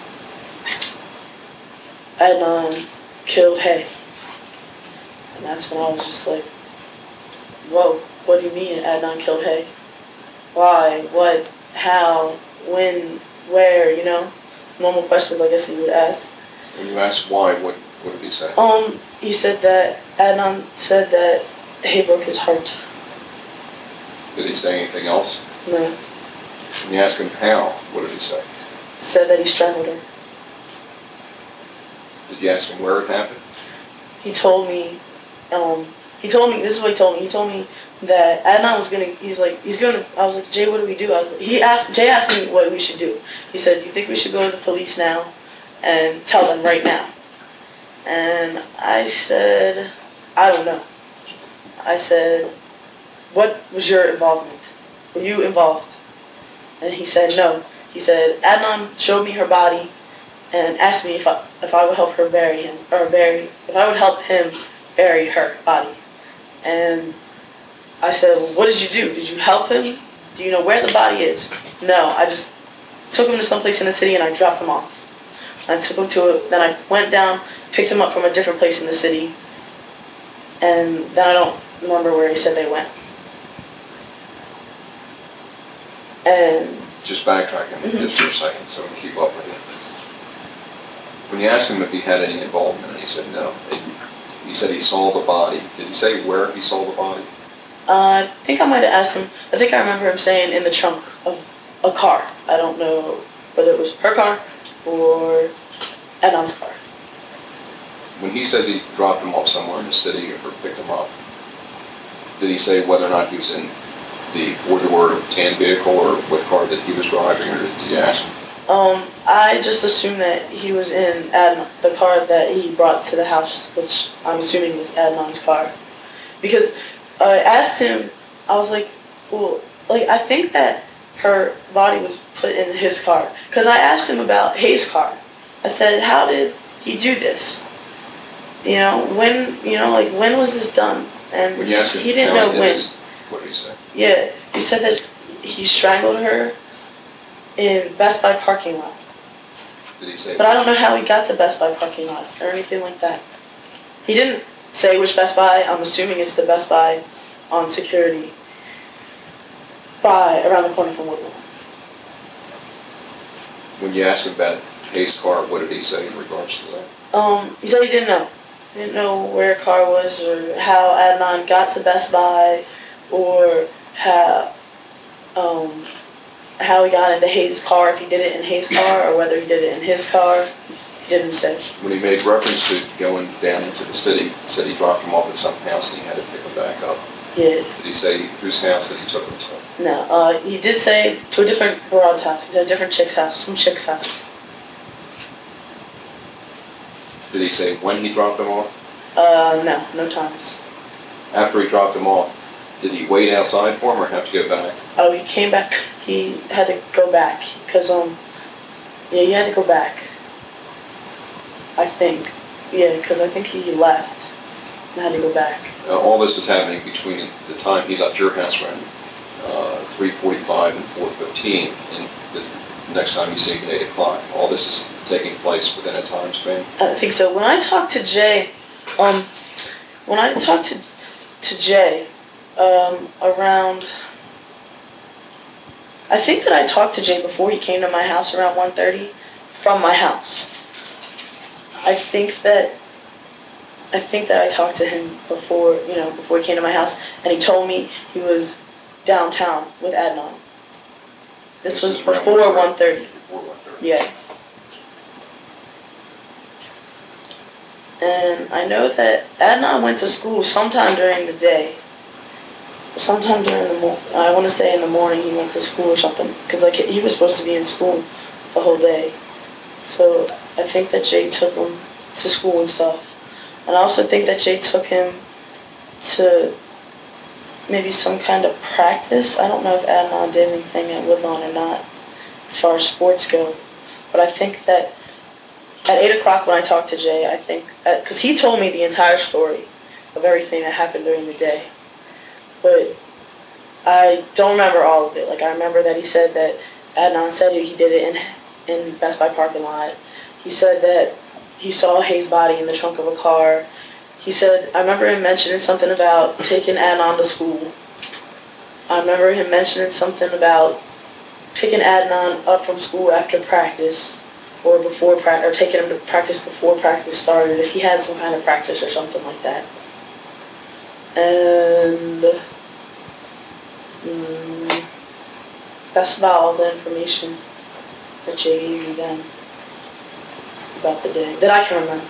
Adnan killed Hay." And that's when I was just like, "Whoa, what do you mean Adnan killed Hay? Why? What? How? When? Where? You know, normal questions I guess he would ask." When you asked why, what, what did he say? Um, he said that Adnan said that Hay broke his heart. Did he say anything else? No, When you asked him how, what did he say? said that he strangled her. Did you ask him where it happened? He told me, um, he told me, this is what he told me, he told me that Adnan was gonna, he's like, he's gonna, I was like, "Jay, what do we do?" I was like, he asked, Jay asked me what we should do. He said, "Do you think we should go to the police now and tell them right now?" And I said, "I don't know." I said, "What was your involvement? Were you involved?" And he said, "No." He said, "Adnan showed me her body and asked me if I, if I would help her bury him, or bury, if I would help him bury her body." And I said, "Well, what did you do? Did you help him? Do you know where the body is?" "No, I just took him to someplace in the city and I dropped him off." I took him to a, then I went down, picked him up from a different place in the city, and then I don't remember where he said they went. And Just backtracking Mhm. just for a second so we can keep up with you. When you asked him if he had any involvement, and he said no, and he said he saw the body. Did he say where he saw the body? Uh, I think I might have asked him. I think I remember him saying in the trunk of a car. I don't know whether it was her car or Adnan's car. When he says he dropped him off somewhere in the city or picked him up, did he say whether or not he was in the four-door tan vehicle or what car that he was driving, or did you ask him? Um, I just assumed that he was in Adnan, the car that he brought to the house, which I'm assuming was Adnan's car. Because I asked him, I was like, well, like, I think that her body was put in his car. Because I asked him about Hayes' car. I said, how did he do this? You know, when, you know, like, when was this done? And When you asked him he didn't how know he did when. this, what did he say? Yeah, he said that he strangled her in Best Buy parking lot. Did he say? But I don't know how he got to Best Buy parking lot or anything like that. He didn't say which Best Buy. I'm assuming it's the Best Buy on Security by around the corner from Woodlawn. When you asked him about Hayes' car, what did he say in regards to that? Um, he said he didn't know. He didn't know where a car was or how Adnan got to Best Buy or how um, how he got into Hayes' car, if he did it in Hayes' car or whether he did it in his car. He didn't say. When he made reference to going down into the city, he said he dropped him off at some house and he had to pick him back up. Yeah. Did he say whose house that he took him to? No, uh, he did say to a different broad's house. He said a different chick's house, some chick's house. Did he say when he dropped him off? Uh, no, no times. After he dropped him off, did he wait outside for him or have to go back? Oh, he came back. He had to go back because um, yeah, he had to go back. I think, yeah, because I think he left and had to go back. Uh, all this is happening between the time he left your house around uh, three forty-five and four fifteen, and the next time you see him at eight o'clock. All this is taking place within a time span. I think so. When I talked to Jay, um, when I talked to to Jay, um, around, I think that I talked to Jay before he came to my house around one thirty from my house. I think that I think that I talked to him before, you know, before he came to my house, and he told me he was downtown with Adnan. This, This was is around before one thirty. Before one thirty. Yeah. And I know that Adnan went to school sometime during the day. Sometime during the morning. I want to say in the morning he went to school or something. Because like he was supposed to be in school the whole day. So I think that Jay took him to school and stuff. And I also think that Jay took him to maybe some kind of practice. I don't know if Adnan did anything at Woodlawn or not as far as sports go. But I think that at eight o'clock when I talked to Jay, I think, because he told me the entire story of everything that happened during the day. But I don't remember all of it. Like, I remember that he said that Adnan said he did it in in Best Buy parking lot. He said that he saw Hayes' body in the trunk of a car. He said, I remember him mentioning something about taking Adnan to school. I remember him mentioning something about picking Adnan up from school after practice or before practice, or taking him to practice before practice started, if he had some kind of practice or something like that. And mm, that's about all the information that Jay gave me then about the day that I can remember.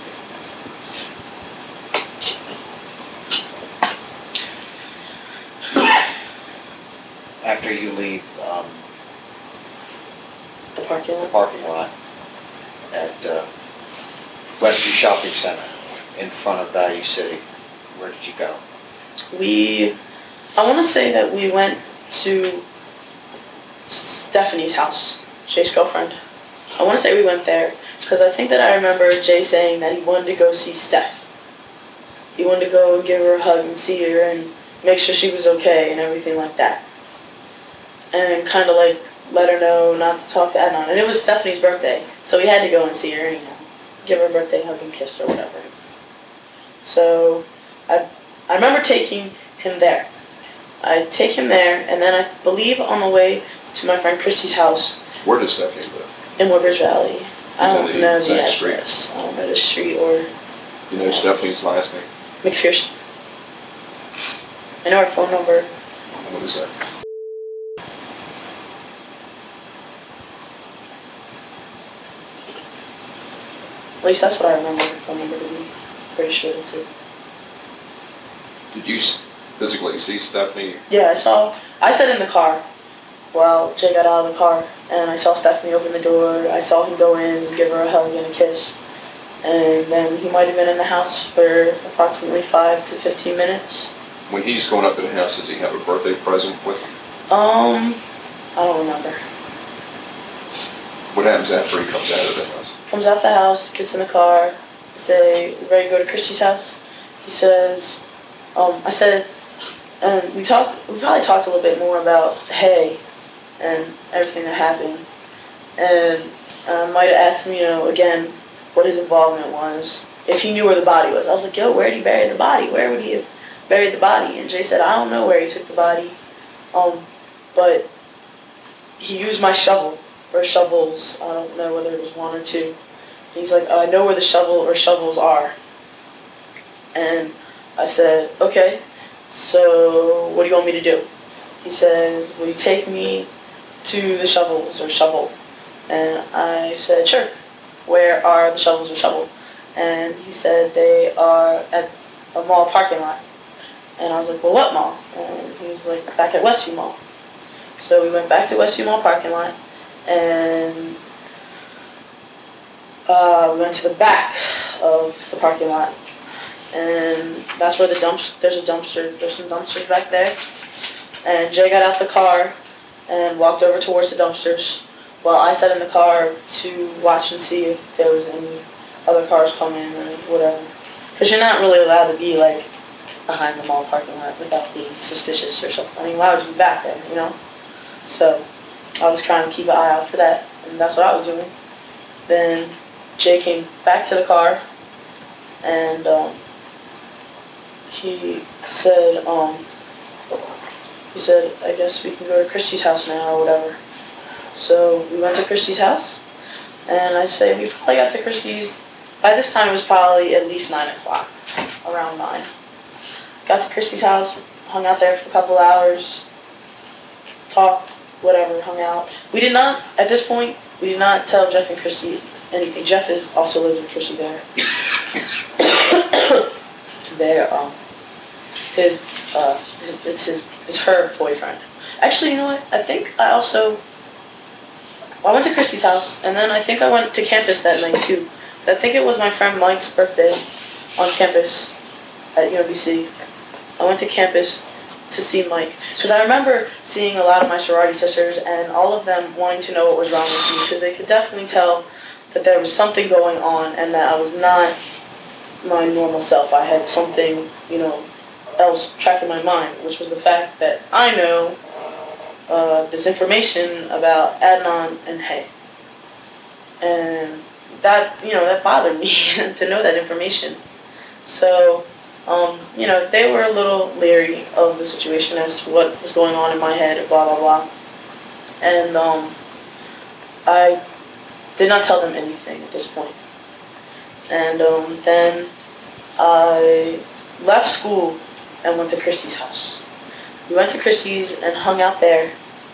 After you leave um, The parking the lot. parking lot at uh, Westview Shopping Center in front of Value City, where did you go? We, I want to say that we went to Stephanie's house, Jay's girlfriend. I want to say we went there because I think that I remember Jay saying that he wanted to go see Steph. He wanted to go and give her a hug and see her and make sure she was okay and everything like that. And kind of like let her know not to talk to Adnan. And it was Stephanie's birthday, so we had to go and see her, you know, give her a birthday hug and kiss or whatever. So I I remember taking him there. I take him there, and then I believe on the way to my friend Christy's house Where does Stephanie live? in Woodbridge Valley. I You know don't the know the exact street? address. I don't know the street or You know Stephanie's last name? McPherson. I know her phone number. What is that? At least that's what I remember her phone number to be. Pretty sure that's it. Did you s- physically see Stephanie? Yeah, I saw. I sat in the car while Jay got out of the car, and I saw Stephanie open the door. I saw him go in and give her a hug and a kiss. And then he might have been in the house for approximately five to fifteen minutes. When he's going up to the house, does he have a birthday present with him? Um, I don't remember. What happens after he comes out of the house? Comes out the house, gets in the car, say, ready to go to Christy's house. He says, um, I said, and we talked, we probably talked a little bit more about Hay and everything that happened. And I uh, might have asked him, you know, again, what his involvement was, if he knew where the body was. I was like, yo, where did he bury the body? Where would he have buried the body? And Jay said, I don't know where he took the body, um, but he used my shovel, or shovels. I don't know whether it was one or two. He's like, oh, I know where the shovel or shovels are. And I said, okay, so what do you want me to do? He says, will you take me to the shovels or shovel? And I said, sure. Where are the shovels or shovel? And he said they are at a mall parking lot. And I was like, well, what mall? And he was like, back at Westview Mall. So we went back to Westview Mall parking lot, and uh, we went to the back of the parking lot. And that's where the dumps, there's a dumpster, there's some dumpsters back there. And Jay got out the car and walked over towards the dumpsters, while I sat in the car to watch and see if there was any other cars coming or whatever. Because you're not really allowed to be, like, behind the mall parking lot without being suspicious or something. I mean, why would you be back there, you know? So I was trying to keep an eye out for that, and that's what I was doing. Then Jay came back to the car, and um, he said, um, he said, I guess we can go to Christy's house now or whatever. So we went to Christy's house, and I say we probably got to Christy's, by this time it was probably at least nine o'clock, around nine. Got to Christy's house, hung out there for a couple hours, talked, whatever, hung out. We did not, at this point, we did not tell Jeff and Christy anything. Jeff is also lives with Christy there. There, um, his, uh, his, it's his, it's her boyfriend. Actually, you know what, I think I also, I went to Christy's house, and then I think I went to campus that night too. I think it was my friend Mike's birthday on campus at U M B C. I went to campus to see Mike, because I remember seeing a lot of my sorority sisters and all of them wanting to know what was wrong with me, because they could definitely tell that there was something going on and that I was not my normal self. I had something, you know, else tracking my mind, which was the fact that I know Uh, this information about Adnan and Hay. And that, you know, that bothered me to know that information. So, um, you know, they were a little leery of the situation as to what was going on in my head, blah, blah, blah. And um, I did not tell them anything at this point. And um, then I left school and went to Christy's house. We went to Christy's and hung out there,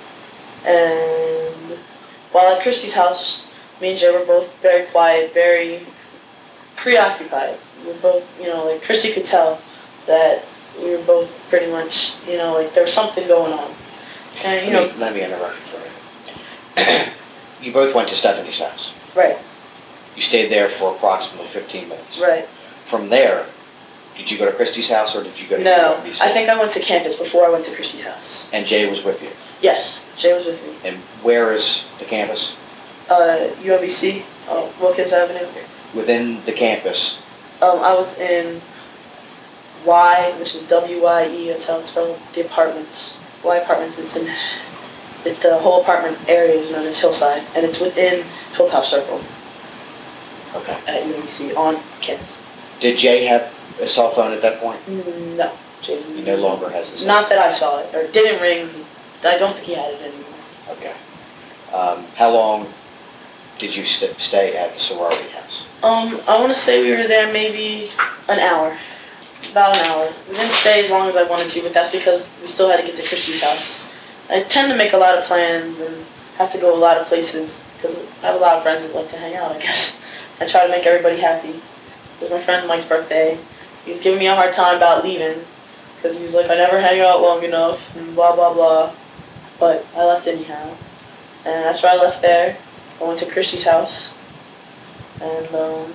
and while at Christy's house, me and Jay were both very quiet, very preoccupied. We were both, you know, like Christy could tell that we were both pretty much, you know, like there was something going on. And, you let know, me, let me interrupt you for a minute. You both went to Stephanie's house. right, You stayed there for approximately fifteen minutes. right. From there, did you go to Christy's house or did you go to No, U M B C? I think I went to campus before I went to Christy's house. And Jay was with you. Yes, Jay was with me. And where is the campus? Uh, U M B C, uh, Wilkins Avenue. Within the campus, Um, I was in Y, which is W Y E, that's how it's spelled, the apartments. Y Apartments, it's in, it, the whole apartment area is known as Hillside, and it's within Hilltop Circle. Okay. At U M B C, on campus. Did Jay have a cell phone at that point? No, Jay. He no longer has a cell Not that I saw it, or it didn't ring. I don't think he had it anymore. phone. Okay. Um, how long did you st- stay at the sorority house? Um, I want to say we were there maybe an hour. About an hour. We didn't stay as long as I wanted to, but that's because we still had to get to Christy's house. I tend to make a lot of plans and have to go a lot of places because I have a lot of friends that like to hang out, I guess. I try to make everybody happy. It was my friend Mike's birthday. He was giving me a hard time about leaving because he was like, I never hang out long enough and blah, blah, blah. but I left anyhow. And after I left there, I went to Christy's house, and um,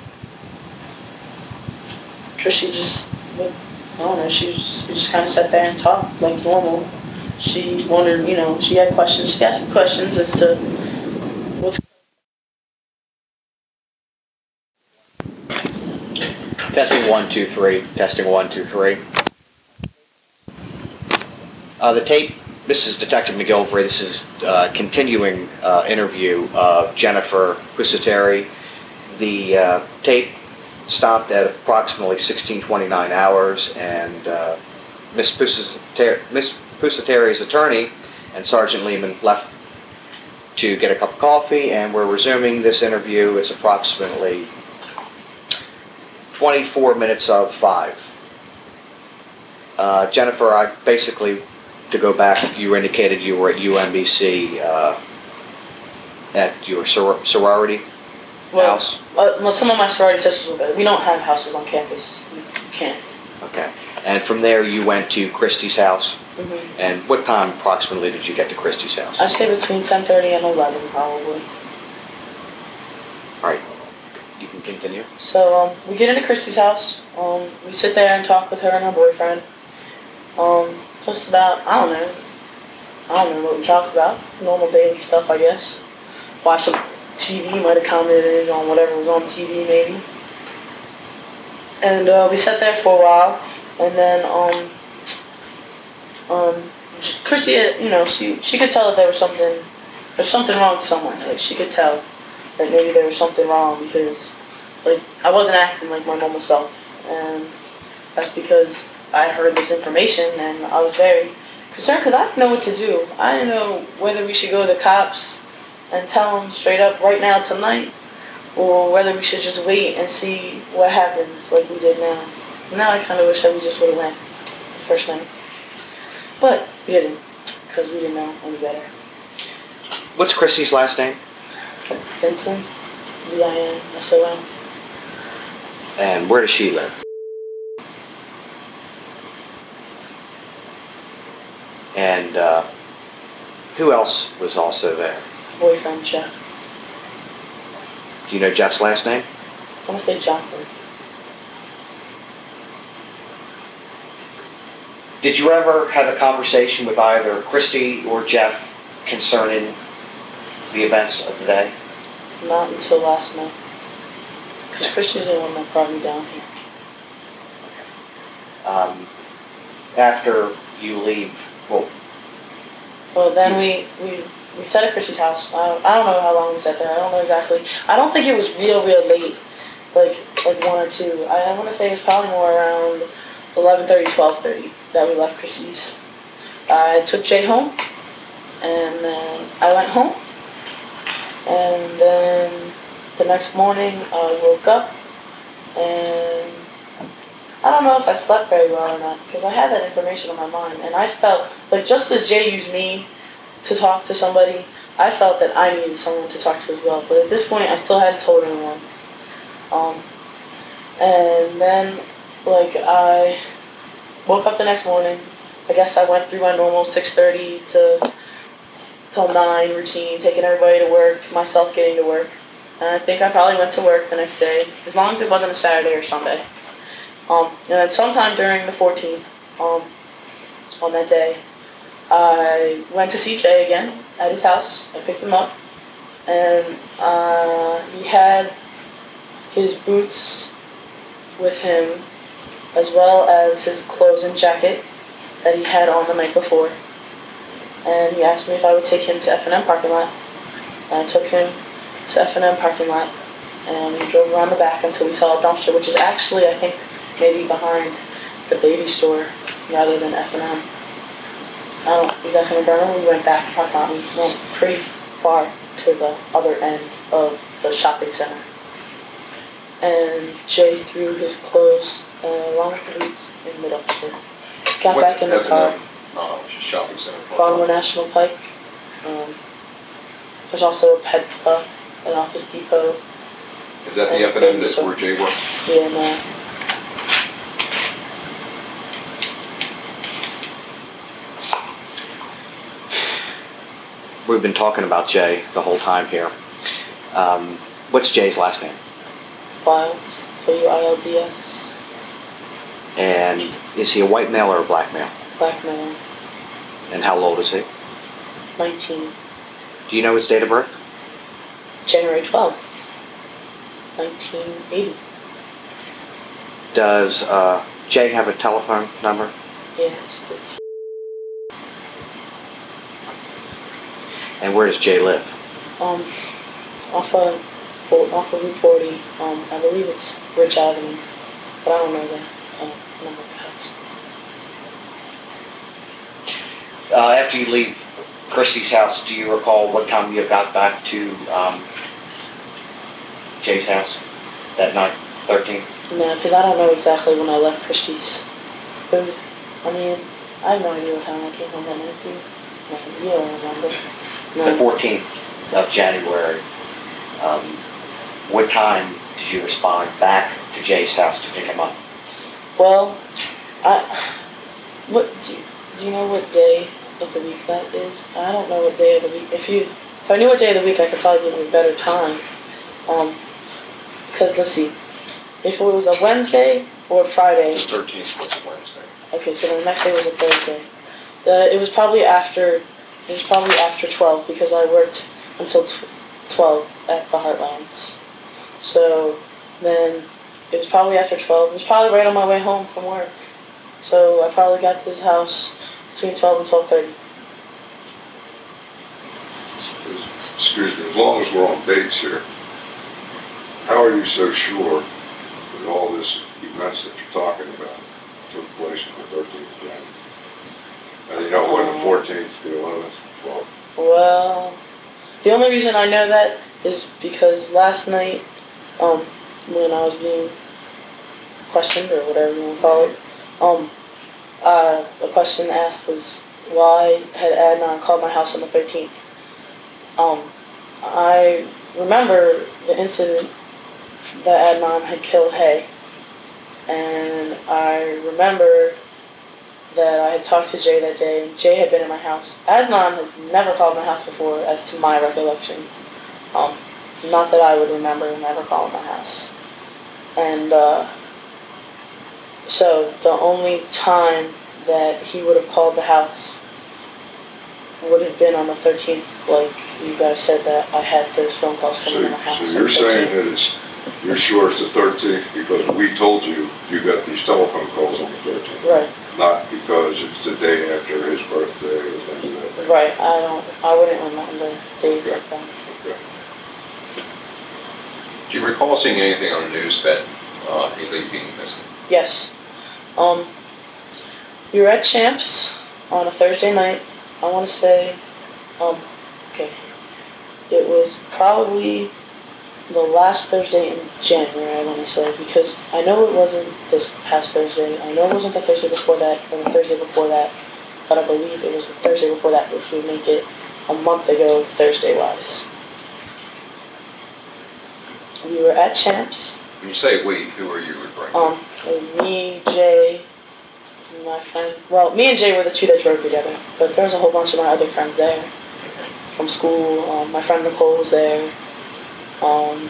Christy just, I don't know, she just, we just kind of sat there and talked like normal. She wondered, you know, she had questions. She asked me questions as to what's. Testing one, two, three. Testing one, two, three. Uh, the tape, this is Detective McGilvery. This is uh, continuing uh, interview of Jennifer Pusateri. The uh, tape stopped at approximately sixteen twenty-nine hours, and uh, Miss Pusateri, Miss Pusateri's attorney and Sergeant Lehman left to get a cup of coffee, and we're resuming this interview. It's approximately twenty-four minutes of five. Uh, Jennifer, I basically, to go back, you indicated you were at U M B C uh, at your sor- sorority Well, house? Uh, well, some of my sorority sisters will go. We don't have houses on campus. We can't. Okay. And from there you went to Christy's house? Mm-hmm. And what time approximately did you get to Christy's house? I'd say between ten thirty and eleven, probably. All right. You can continue. So um, we get into Christy's house. Um, we sit there and talk with her and her boyfriend. Um, just about, I don't know. I don't know what we talked about. Normal daily stuff, I guess. Watch some T V. Might have commented on whatever was on T V, maybe. And uh, we sat there for a while, and then um, um, Christy, you know, she she could tell that there was something, there's something wrong somewhere. Like she could tell that maybe there was something wrong because, like, I wasn't acting like my normal self, and that's because I heard this information and I was very concerned because I didn't know what to do. I didn't know whether we should go to the cops and tell them straight up right now tonight, or whether we should just wait and see what happens like we did now. Now I kind of wish that we just would have went the first night. But we didn't, because we didn't know any better. What's Christy's last name? Vincent, V I N S O N. And where does she live? And uh, who else was also there? Boyfriend, Jeff. Do you know Jeff's last name? I want to say Johnson. Did you ever have a conversation with either Christy or Jeff concerning the events of the day? Not until last month. Because Christy's the one that brought me down here. Um, after you leave, well, Well, then we, we, we sat at Christy's house. I don't, I don't know how long we sat there. I don't know exactly. I don't think it was real, real late. Like, like one or two. I, I want to say it was probably more around eleven thirty, twelve thirty that we left Christy's. I took Jay home, and then I went home. And then the next morning I woke up, and I don't know if I slept very well or not, because I had that information on my mind, and I felt, like, just as Jay used me to talk to somebody, I felt that I needed someone to talk to as well, but at this point I still hadn't told anyone. Um, and then, like, I woke up the next morning. I guess I went through my normal six thirty to till nine routine, taking everybody to work, myself getting to work. And I think I probably went to work the next day, as long as it wasn't a Saturday or Sunday. Um, and then sometime during the fourteenth, um, on that day, I went to see Jay again at his house. I picked him up, and uh, he had his boots with him, as well as his clothes and jacket that he had on the night before. And he asked me if I would take him to F and M parking lot. And I took him to F and M parking lot, and we drove around the back until we saw a dumpster, which is actually, I think, maybe behind the baby store rather than F and M. I don't exactly remember. We went back to parking lot. We went pretty far to the other end of the shopping center. And Jay threw his clothes uh, along with the boots in the dumpster. Got What back in the F and car. M? Oh, it's a shopping center. Baltimore National Pike. Um, there's also a Pet Stuff, an Office Depot. Is that the and F and M baby that's store. where Jay works? Yeah, no. we've been talking about Jay the whole time here. Um, what's Jay's last name? Wilds. W I L D S. And is he a white male or a black male? Black male. And how old is he? nineteen. Do you know his date of birth? January twelfth. nineteen eighty. Does uh, Jay have a telephone number? Yes. It's And where does Jay live? um off of off of Route forty. Um, I believe it's Rich Avenue, but I don't know the uh, number of the house. Uh, after you leave Christy's house, do you recall what time you got back to um, Jay's house that night, thirteenth? No, because I don't know exactly when I left Christie's. It was, I mean, I have no idea what time I came home that night, dude. No, you don't remember. No. The fourteenth of January. Um, what time did you respond back to Jay's house to pick him up? Well, I, what, do you, do you know what day of the week that is? I don't know what day of the week. If you, if I knew what day of the week, I could probably give you a better time. Um, because let's see, if it was a Wednesday or a Friday. The thirteenth was Wednesday. Okay, so the next day was a Thursday. The, it was probably after, it was probably after twelve because I worked until twelve at the Heartlands. So then it was probably after twelve. It was probably right on my way home from work. So I probably got to his house between twelve and twelve thirty. Excuse me, as long as we're on dates here, how are you so sure that all this events that you're talking about took place on the thirteenth of January? And you know what, the fourteenth, the eleventh, twelfth? Well, the only reason I know that is because last night, um, when I was being questioned, or whatever you want to call it, um, uh, a question asked was, why had Adnan called my house on the thirteenth? Um, I remember the incident that Adnan had killed Hay, and I remember that I had talked to Jay that day, and Jay had been in my house. Adnan has never called my house before, as to my recollection. Um, not that I would remember never calling my house. And, uh, so the only time that he would have called the house would have been on the thirteenth, like you guys said that I had those phone calls coming So, in my house. so on you're the saying thirteenth. that it's, you're sure it's the thirteenth because we told you you got these telephone calls on the thirteenth? Right. Not because it's the day after his birthday or things like that? Right, I don't, I wouldn't remember days Okay. like that. Okay. Do you recall seeing anything on the news about uh, Haley being missing? Yes. Um, we were at Champs on a Thursday night. I want to say, um, okay, it was probably the last Thursday in January, I want to say, because I know it wasn't this past Thursday. I know it wasn't the Thursday before that or the Thursday before that, but I believe it was the Thursday before that, which would make it a month ago Thursday-wise. We were at Champs. When you say we, who are you referring to? Um, it was me, Jay, and my friend. Well, me and Jay were the two that drove together, but there was a whole bunch of my other friends there from school. Um, my friend Nicole was there. Um,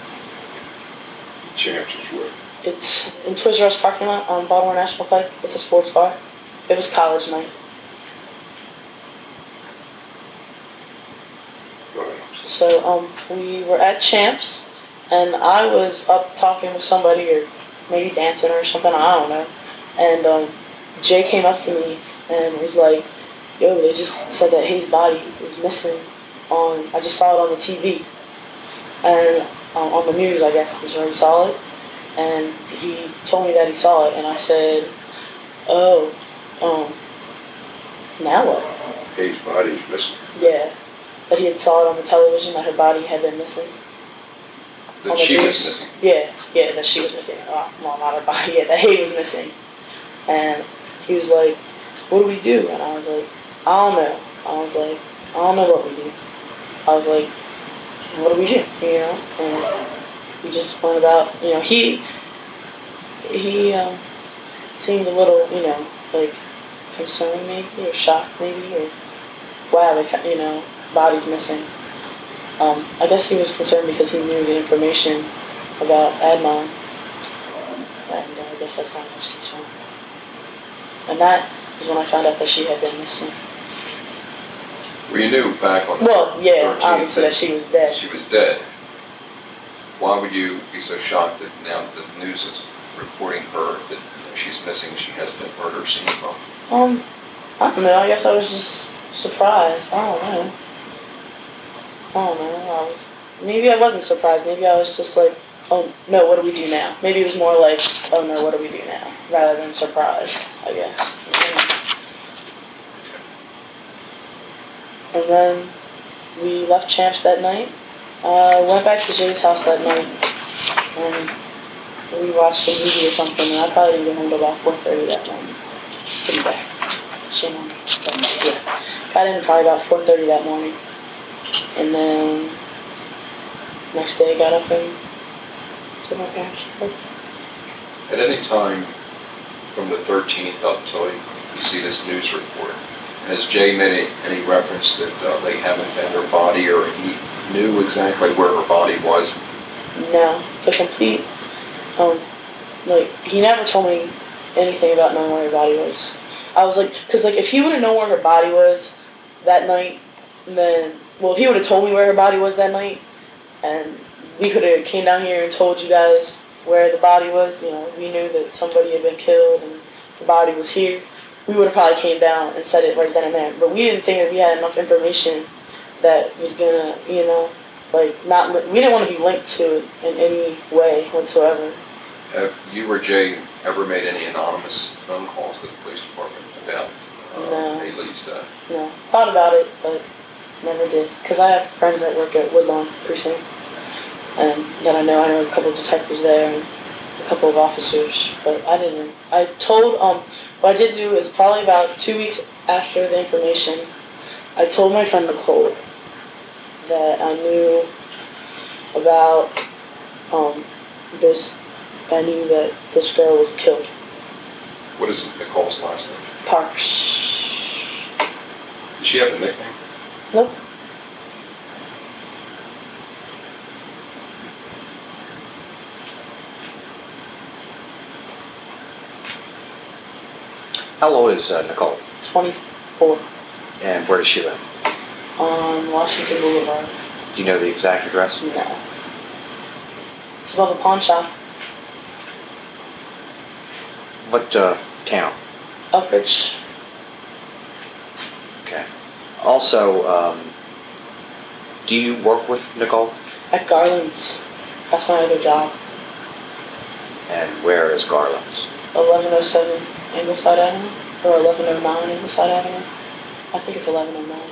Champs is where? it's in Toys R Us parking lot on Baltimore National Pike. It's a sports bar. It was college night. Go ahead. So um, we were at Champs, and I was up talking with somebody or maybe dancing or something, I don't know. And um, Jay came up to me and was like, yo, they just said that Hayes' body is missing on, I just saw it on the T V. And um, on the news, I guess, is where he saw it. And he told me that he saw it, and I said, oh, um, now what? Hayes' body's missing. Yeah. That he had saw it on the television, that her body had been missing. That on the she was news. missing. Yeah, yeah, that she was missing. Uh, well, not her body, yeah, that Hay was missing. And he was like, what do we do? And I was like, I don't know. I was like, I don't know what we do. I was like, what do we do? You know? And we just went about, you know, he, he um, seemed a little, you know, like concerned maybe, or shocked maybe, or wow, they, you know, body's missing. Um, I guess he was concerned because he knew the information about Adnan, and uh, I guess that's why I was concerned. And that is when I found out that she had been missing. Well, you knew back on the Well, yeah, thirteenth obviously that she was dead. She was dead. Why would you be so shocked that now the news is reporting her that she's missing, she hasn't been heard or seen from? Um, I don't know. I guess I was just surprised. I don't know. I don't know. I was maybe I wasn't surprised. Maybe I was just like, oh no, what do we do now? Maybe it was more like, oh no, what do we do now, rather than surprised. I guess. And then we left Champs that night. Uh, went back to Jay's house that night, and we watched a movie or something. And I probably didn't get home till about four thirty that morning. Pretty bad. Shame on me. But yeah, got in probably about four thirty that morning, and then next day got up and to my parents' place. At any time from the thirteenth up until you see this news report, has Jay made any, any reference that uh, they haven't found her body, or he knew exactly where her body was? No, the complete, um, like, he never told me anything about knowing where her body was. I was like, because, like, if he would have known where her body was that night, then, well, he would have told me where her body was that night, and we could have came down here and told you guys where the body was. You know, we knew that somebody had been killed and the body was here. We would have probably came down and said it right then and there. But we didn't think that we had enough information that was gonna, you know, like, not, li- we didn't want to be linked to it in any way whatsoever. Have you or Jay ever made any anonymous phone calls to the police department about uh, No. Haley's death? No, thought about it, but never did. Because I have friends that work at Woodlawn Precinct, and that I know. I know a couple of detectives there and a couple of officers, but I didn't. I told, um, what I did do is probably about two weeks after the information, I told my friend Nicole that I knew about, um, this, I knew that this girl was killed. What is Nicole's last name? Parks. Did she have a nickname? Nope. How old is uh, Nicole? twenty-four. And where does she live? On Washington Boulevard. Do you know the exact address? No. It's above a pawn shop. What uh, town? Upridge. Okay. Also, um, do you work with Nicole? At Garland's. That's my other job. And where is Garland's? eleven oh seven Ingleside Avenue. Or eleven oh nine Ingleside Avenue. I think it's eleven oh nine.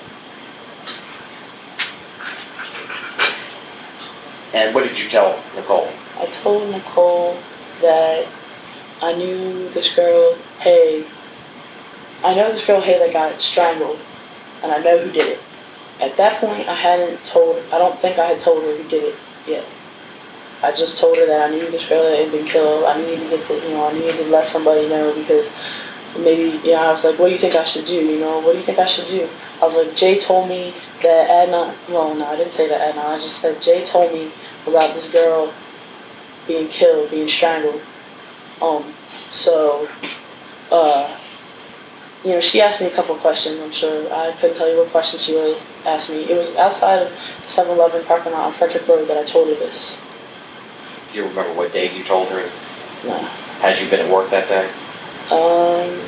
And what did you tell Nicole? I told Nicole that I knew this girl, hey, I know this girl, hey, that got strangled, and I know who did it. At that point, I hadn't told, I don't think I had told her who did it yet. I just told her that I knew this girl that had been killed. I needed to get the, you know, I needed to let somebody know because maybe, you know, I was like, what do you think I should do, you know, what do you think I should do? I was like, Jay told me that Adnan, well, no, I didn't say that Adnan, I just said Jay told me about this girl being killed, being strangled. Um, so, uh, you know, she asked me a couple of questions, I'm sure. I couldn't tell you what question she was asked me. It was outside of the seven eleven parking lot on Frederick Road that I told her this. Do you remember what date you told her? No. Had you been at work that day? Um,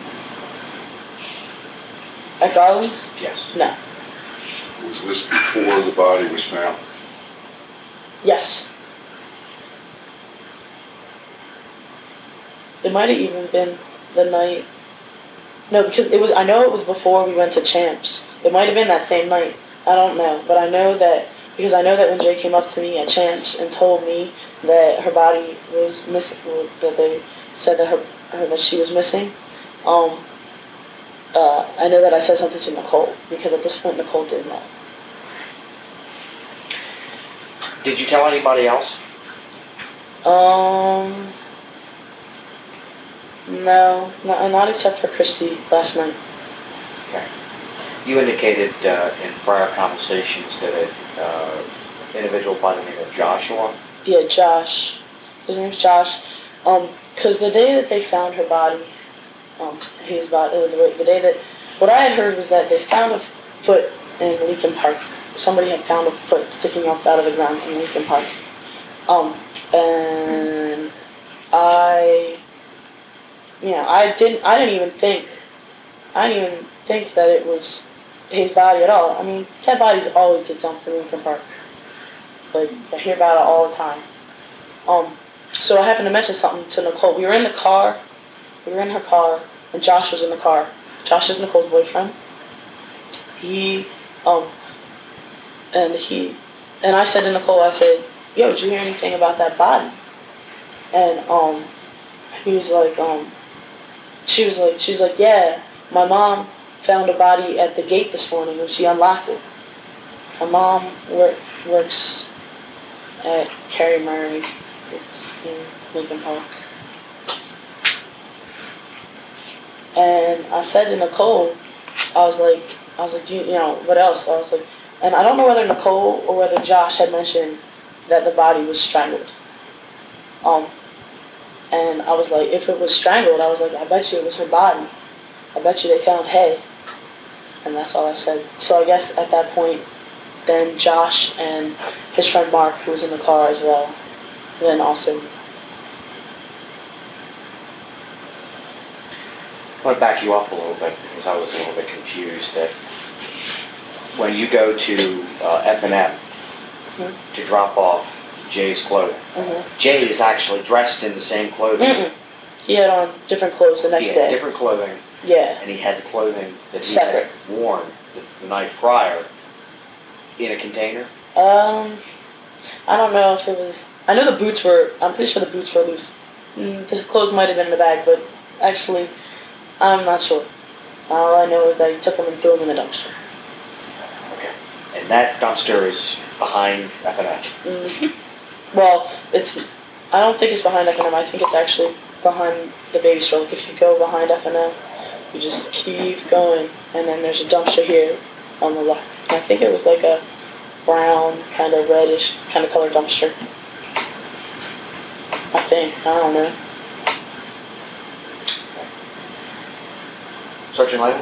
at Garland's? Yes. No. Was this before the body was found? Yes. It might have even been the night. No, because it was, I know it was before we went to Champs. It might have been that same night. I don't know. But I know that, because I know that when Jay came up to me at Champs and told me that her body was missing, that they said that her, her that she was missing, um, uh, I know that I said something to Nicole, because at this point Nicole did know. Did you tell anybody else? Um, no, not, not except for Christy last night. Okay. You indicated uh, in prior conversations that an uh, individual by the name of Joshua. Yeah, Josh. His name's Josh. Um, cause the day that they found her body, um, his body, uh, the, the day that, what I had heard was that they found a foot in Lincoln Park. Somebody had found a foot sticking up out of the ground in Lincoln Park. Um, and I, you know, I didn't, I didn't even think, I didn't even think that it was his body at all. I mean, dead bodies always get dumped in Lincoln Park. Like, I hear about it all the time. Um, so I happened to mention something to Nicole. We were in the car, we were in her car, and Josh was in the car. Josh is Nicole's boyfriend. He, um, and he, and I said to Nicole, I said, yo, did you hear anything about that body? And, um, he was like, um, she was like, she was like, yeah, my mom found a body at the gate this morning and she unlocked it. My mom work, works at Carrie Murray. It's in Lincoln Park. And I said to Nicole, I was like, I was like, do you, you know, what else? I was like, and I don't know whether Nicole or whether Josh had mentioned that the body was strangled. Um, and I was like, if it was strangled, I was like, I bet you it was her body. I bet you they found hay. And that's all I said. So I guess at that point, then Josh and his friend Mark, who was in the car as well, then also. I want to back you up a little bit because I was a little bit confused that when you go to uh, F and M Mm-hmm. to drop off Jay's clothing, Mm-hmm. Jay is actually dressed in the same clothing. Mm-mm. He had on different clothes the next He had day. different clothing, Yeah. and he had the clothing that he Separate. had worn the, the night prior in a container. Um, I don't know if it was. I know the boots were. I'm pretty sure the boots were loose. Mm, the clothes might have been in the bag, but actually, I'm not sure. All I know is that he took them and threw them in the dumpster. Okay. And that dumpster is behind F and M. Mm-hmm. Well, it's. I don't think it's behind F and M. I think it's actually behind the baby stroke. If you go behind F and M, you just keep going, and then there's a dumpster here on the left. And I think it was like a brown, kind of reddish, kind of colored dumpster. I think. I don't know. Sergeant Lyman?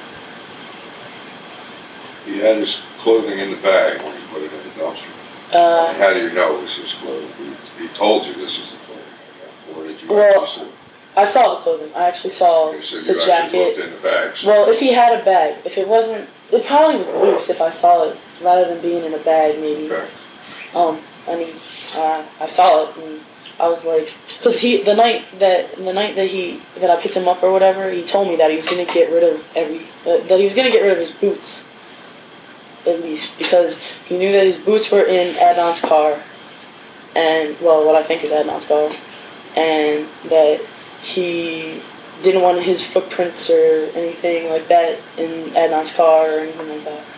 He had his clothing in the bag when he put it in the dumpster. Uh, How do you know it was his clothing? He, he told you this is the clothing, or did you Well, actually see it? I saw the clothing. I actually saw Okay, so the you actually jacket. looked in the bag. so- Well, if he had a bag, if it wasn't, it probably was loose if I saw it, rather than being in a bag, maybe. Okay. Um, I mean, uh, I saw it, and I was like, because he, the night that, the night that he, that I picked him up or whatever, he told me that he was gonna get rid of every, uh, that he was gonna get rid of his boots, at least, because he knew that his boots were in Adnan's car, and, well, what I think is Adnan's car, and that he didn't want his footprints or anything like that in Adnan's car or anything like that.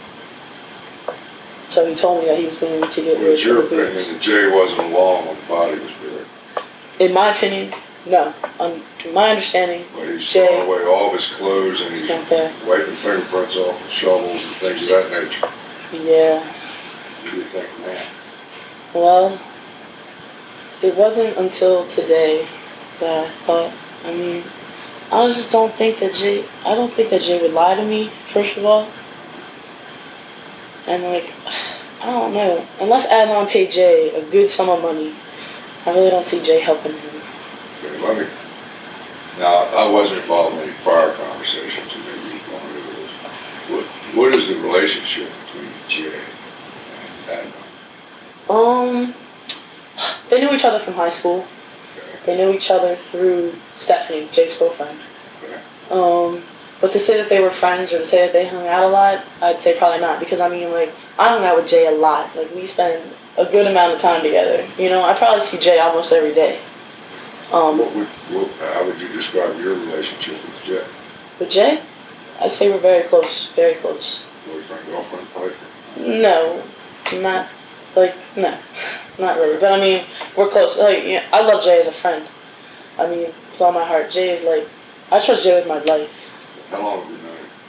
So he told me that he was going to get Was rid your of the opinion boots. that Jay wasn't along when the body was buried? In my opinion, no. Um, in my understanding, But he's Jay- throwing away all of his clothes and he's Okay. wiping fingerprints off with shovels and things of that nature. yeah. What do you think of that? Well, it wasn't until today that I thought, I mean, I just don't think that Jay, I don't think that Jay would lie to me, first of all. And like, I don't know. Unless Adnan paid Jay a good sum of money, I really don't see Jay helping him. Okay, let me, now, I wasn't involved in any prior conversations, so maybe you want to do this. What, what is the relationship between Jay and Adnan? Um, they knew each other from high school. Okay, They knew each other through Stephanie, Jay's girlfriend. okay. Um, but to say that they were friends or to say that they hung out a lot, I'd say probably not. Because I mean, like, I hung out with Jay a lot. Like, we spend a good amount of time together. You know, I probably see Jay almost every day. Um, What would, what, how would you describe your relationship with Jay? with Jay, I'd say we're very close, very close. Boyfriend, girlfriend, partner? No, not, like, no, not really. But I mean, we're close. Like, yeah, I love Jay as a friend. I mean, with all my heart. Jay is like, I trust Jay with my life. How long have you known him?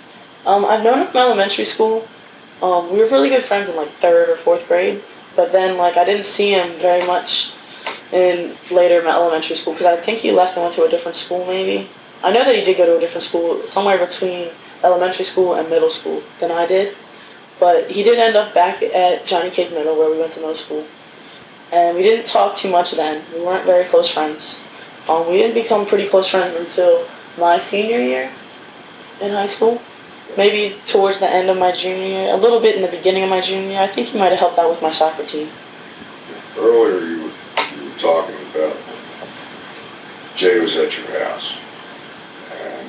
Um, I've known him from elementary school. Um, we were really good friends in like third or fourth grade, but then like I didn't see him very much in later in my elementary school because I think he left and went to a different school maybe. I know that he did go to a different school, somewhere between elementary school and middle school than I did, but he did end up back at Johnny Cake Middle where we went to middle school, and we didn't talk too much then. We weren't very close friends. Um, we didn't become pretty close friends until my senior year in high school. Maybe towards the end of my junior year, a little bit in the beginning of my junior year. I think he might have helped out with my soccer team. Earlier you were, you were talking about Jay was at your house, and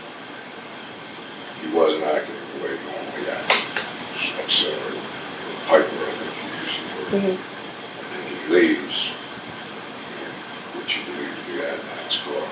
he wasn't acting the way he normally acts. That's uh, Piper, I think you used the word. Mm-hmm. And then he leaves, which you believe to be Adnan's car.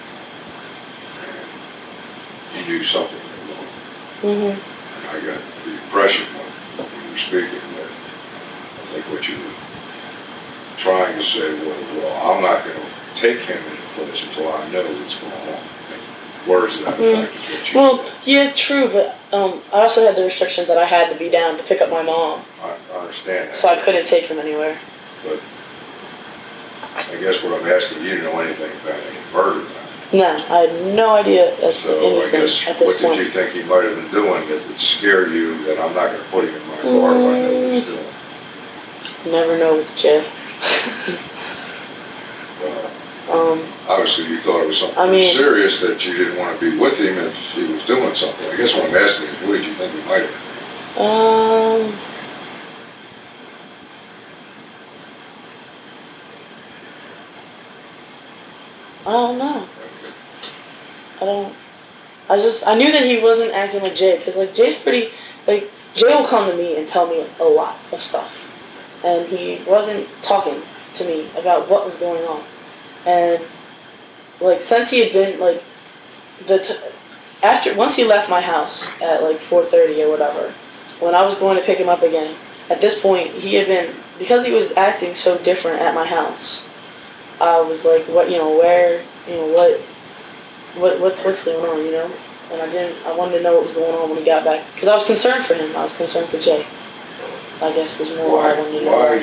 And you knew something was wrong. Mm-hmm. And I got the impression when you were speaking that I think what you were trying to say was, well, I'm not going to take him into place until I know what's going on. And words to that Mm-hmm. effect is what you Well, said. yeah, true, but um, I also had the restrictions that I had to be down to pick up my mom, I, I understand that. so I couldn't take him anywhere. But I guess what I'm asking you to know anything about any murder now. No, I had no idea as to So I anything guess, at this what did point. you think he might have been doing that would scare you that I'm not going to put him in my car if I know what he's doing? Never know with Jay. Uh, um, Obviously, you thought it was something I mean- serious that you didn't want to be with him if he was doing something. I guess what I'm asking is, what did you think he might have been? um, I don't know. I don't. I just I knew that he wasn't acting like Jay because like Jay's pretty like Jay will come to me and tell me a lot of stuff, and he wasn't talking to me about what was going on, and like since he had been like the t- after once he left my house at like four thirty or whatever, when I was going to pick him up again, at this point he had been because he was acting so different at my house. I was like, what you know where you know what. What what's what's going on, you know? And I didn't. I wanted to know what was going on when he got back because I was concerned for him. I was concerned for Jay. I guess there's more Why, I wanted to know. why,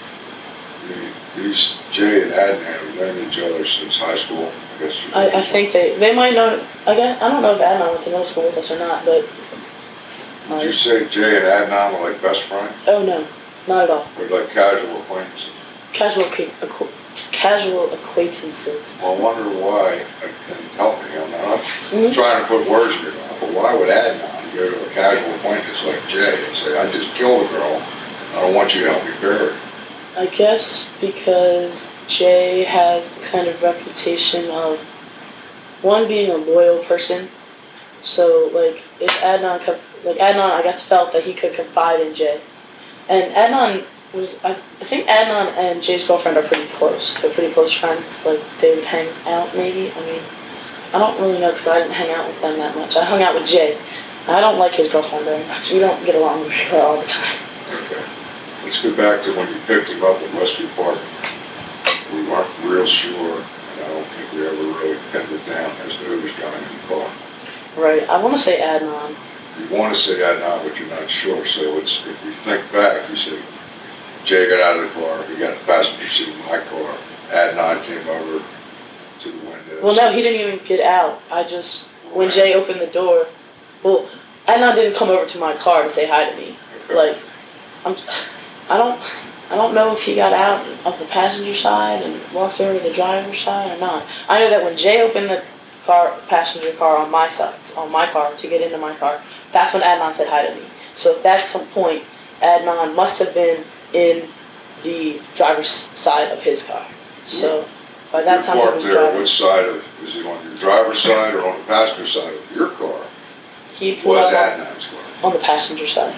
the- these Jay and Adnan have known each other since high school, I guess. you- I, I think they they might know. I guess I don't know if Adnan went to middle school with us or not, but Did you uh, say Jay and Adnan were like best friends? oh no, not at all. Or like casual acquaintances? Casual acqu- acqu- casual acquaintances. Well, I wonder why, and help me on that. I'm Mhm. trying to put words in your mouth, but why would Adnan go to a casual acquaintance like Jay and say, I just killed a girl, I don't want you to help me bury her? I guess because Jay has the kind of reputation of one being a loyal person. So like if Adnan co- like Adnan I guess felt that he could confide in Jay. And Adnan was I, I think Adnan and Jay's girlfriend are pretty close. They're pretty close friends. Like they would hang out maybe. I mean I don't really know because I didn't hang out with them that much. I hung out with Jay. I don't like his girlfriend very much. We don't get along very well all the time. Okay. Let's go back to when you picked him up at Westview Park. We weren't real sure, and I don't think we ever really pinned it down as to who was driving the car. Right. I want to say Adnan. You want to say Adnan, but you're not sure. So it's, if you think back, you say, Jay got out of the car, he got the passenger seat in my car, Adnan came over to the window. Well, no, he didn't even get out. I just, when Jay opened the door, well, Adnan didn't come over to my car to say hi to me. Okay. Like, I'm, I don't, I don't know if he got out of the passenger side and walked over to the driver's side or not. I know that when Jay opened the car, passenger car on my side, on my car to get into my car, that's when Adnan said hi to me. So at that point, Adnan must have been in the driver's side of his car. So by that time, he You parked was there, driving. which side of, is he on your driver's side or on the passenger side of your car? He pulled Was up Adnan's car? on, on the passenger side.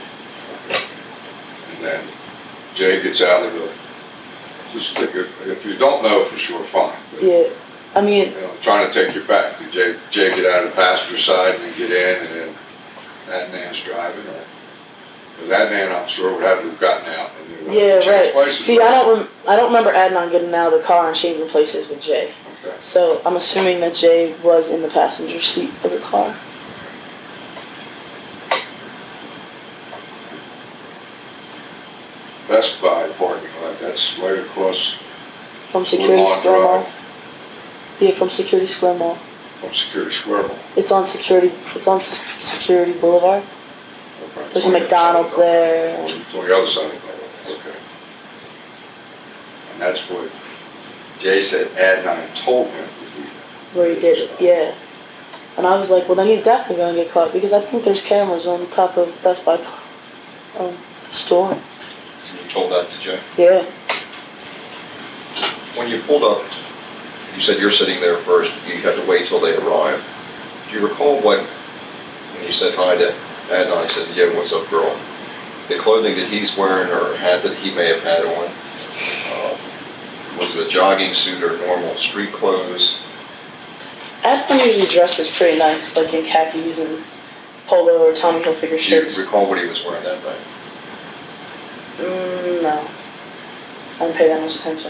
And then Jay gets out of the, just take it, if you don't know for sure, fine. But, Yeah, I mean, you know, trying to take you back. Did Jay, Jay get out of the passenger side and then get in and then Adnan's driving or? Because Adnan, I'm sure, would have to have gotten out. And they would have yeah, to change right. places, See, I right? don't, rem- I don't remember Adnan getting out of the car and changing places with Jay. Okay. So I'm assuming that Jay was in the passenger seat of the car. Best Buy parking lot, that's right across From Security Woodlawn Square Mall. Drive Yeah, from Security Square Mall. from Security Square Mall. It's on Security. It's on S- Security Boulevard. Okay. There's a McDonald's there. And It's on the other side of the building, okay. And that's what Jay said Adnan told him to do that. where he did it, yeah. And I was like, well, then he's definitely gonna get caught because I think there's cameras on the top of Best Buy um, store. You told that to Jay? Yeah. When you pulled up, you said you're sitting there first, you had to wait till they arrived. Do you recall what, when you said hi to Adnan, he said, yeah, what's up, girl? The clothing that he's wearing or hat that he may have had on, uh, was it a jogging suit or normal street clothes? Adnan usually dresses pretty nice, like in khakis and polo or Tommy Hilfiger Do you shirts. recall what he was wearing that night? Mm, no. I don't pay that much attention.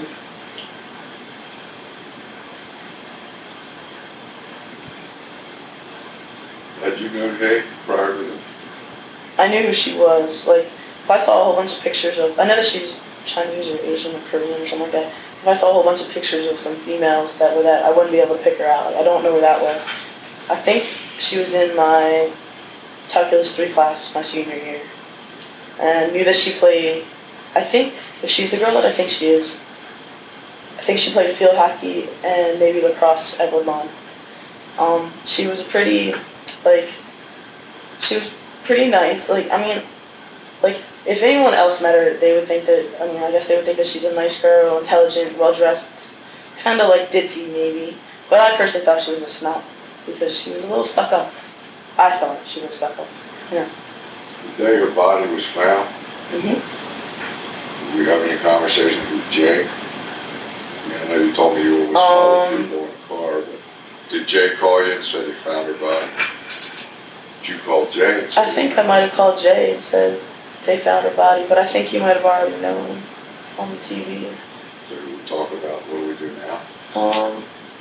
Had you known Hay prior to this? I knew who she was. Like, if I saw a whole bunch of pictures of, I know that she's Chinese or Asian or Korean or something like that. If I saw a whole bunch of pictures of some females that were that, I wouldn't be able to pick her out. Like, I don't know her that well. I think she was in my Calculus three class my senior year. And knew that she played, I think, if she's the girl that I think she is, I think she played field hockey and maybe lacrosse at Woodlawn. Um, she was a pretty, like, she was pretty nice. Like, I mean, like, if anyone else met her, they would think that, I mean, I guess they would think that she's a nice girl, intelligent, well-dressed, kind of like ditzy, maybe. But I personally thought she was a snob, because she was a little stuck up. I thought she was stuck up, yeah. The day her body was found, Mm-hmm. did you have any conversations with Jay? I mean, I know you told me you were with some Um, other people in the car, but did Jay call you and say they found her body? Did you call Jay and say I think I might have called Jay and said they found her body, but I think you might have already known on the T V. So we talk about what do we do now? Um,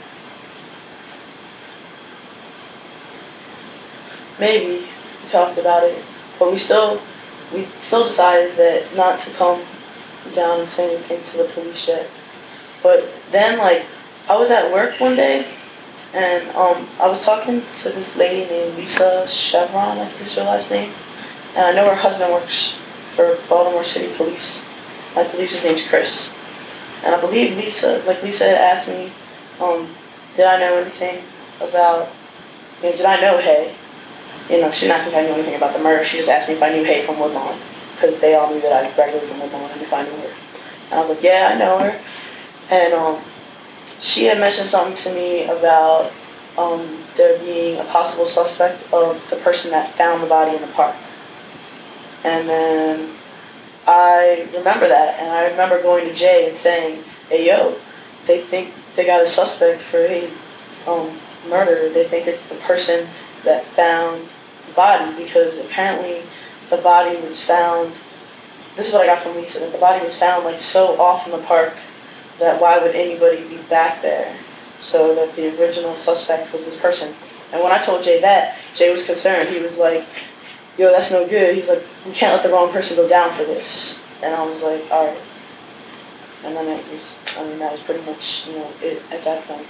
maybe we talked about it, but we still we still decided that not to come down and say anything to the police yet. But then, like, I was at work one day, and um, I was talking to this lady named Lisa Chevron, I think is her last name, and I know her husband works for Baltimore City Police. I believe his name's Chris. And I believe Lisa, like Lisa had asked me, um, did I know anything about, you know, did I know Hay? You know, she didn't ask me if I knew anything about the murder. She just asked me if I knew Hay from Woodlawn, because they all knew that I graduated from Woodlawn and if I knew her. And I was like, yeah, I know her. And um, she had mentioned something to me about um, there being a possible suspect of the person that found the body in the park. And then I remember that, and I remember going to Jay and saying, hey, yo, they think they got a suspect for his um, murder. They think it's the person that found the body, because apparently the body was found, this is what I got from Lisa, that the body was found like so off in the park that why would anybody be back there? So that the original suspect was this person. And when I told Jay that, Jay was concerned. He was like, yo, that's no good. He's like, we can't let the wrong person go down for this. And I was like, all right. And then it was, I mean, that was pretty much, you know, it at that point.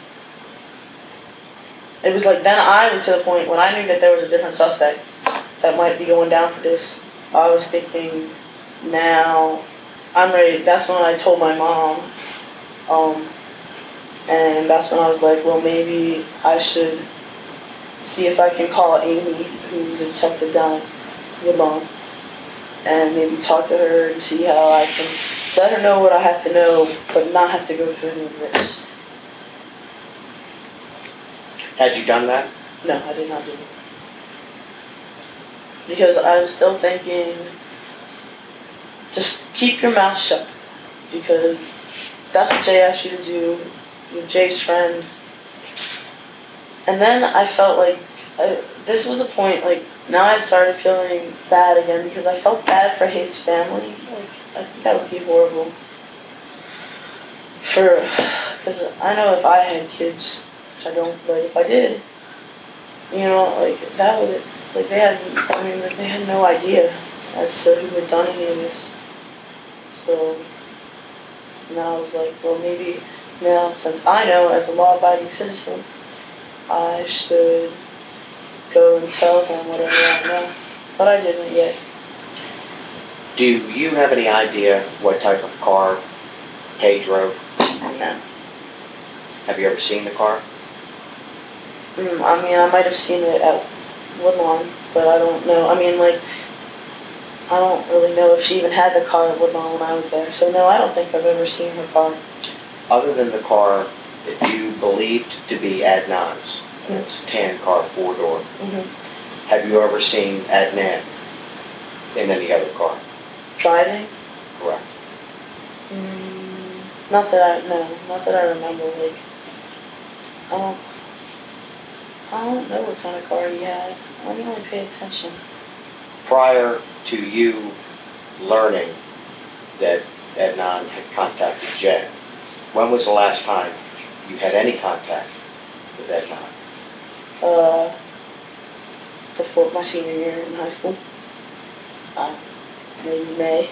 It was like, then I was to the point when I knew that there was a different suspect that might be going down for this. I was thinking, now I'm ready. That's when I told my mom. Um, and that's when I was like, well, maybe I should see if I can call Amy, who's a detective down in Woodlawn, and maybe talk to her and see how I can let her know what I have to know, but not have to go through any of this. Had you done that? No, I did not do it. Because I was still thinking, just keep your mouth shut. Because that's what Jay asked you to do. You're Jay's friend. And then I felt like, I, this was the point, like, now I started feeling bad again because I felt bad for his family. Like, I think that would be horrible. For, because I know if I had kids, which I don't, but if I did, you know, like, that would, like, they had, I mean, like, they had no idea as to who had done any of this. So, and I was like, well, maybe now, since I know as a law-abiding citizen, I should go and tell him whatever I know. But I didn't yet. Do you have any idea what type of car Kay drove? No. Have you ever seen the car? Mm, I mean, I might have seen it at Woodlawn, but I don't know. I mean, like, I don't really know if she even had the car at Woodlawn when I was there. So, no, I don't think I've ever seen her car. Other than the car that you believed to be Adnan's, and it's a tan car, four-door, Mm-hmm. have you ever seen Adnan in any other car? Driving? Correct. Mm, not that I, no, not that I remember. Like, I don't, I don't know what kind of car he had. I didn't really pay attention. Prior to you learning that Adnan had contacted Jay, when was the last time you had any contact with Adnan? Uh, before my senior year in high school. Uh, maybe May.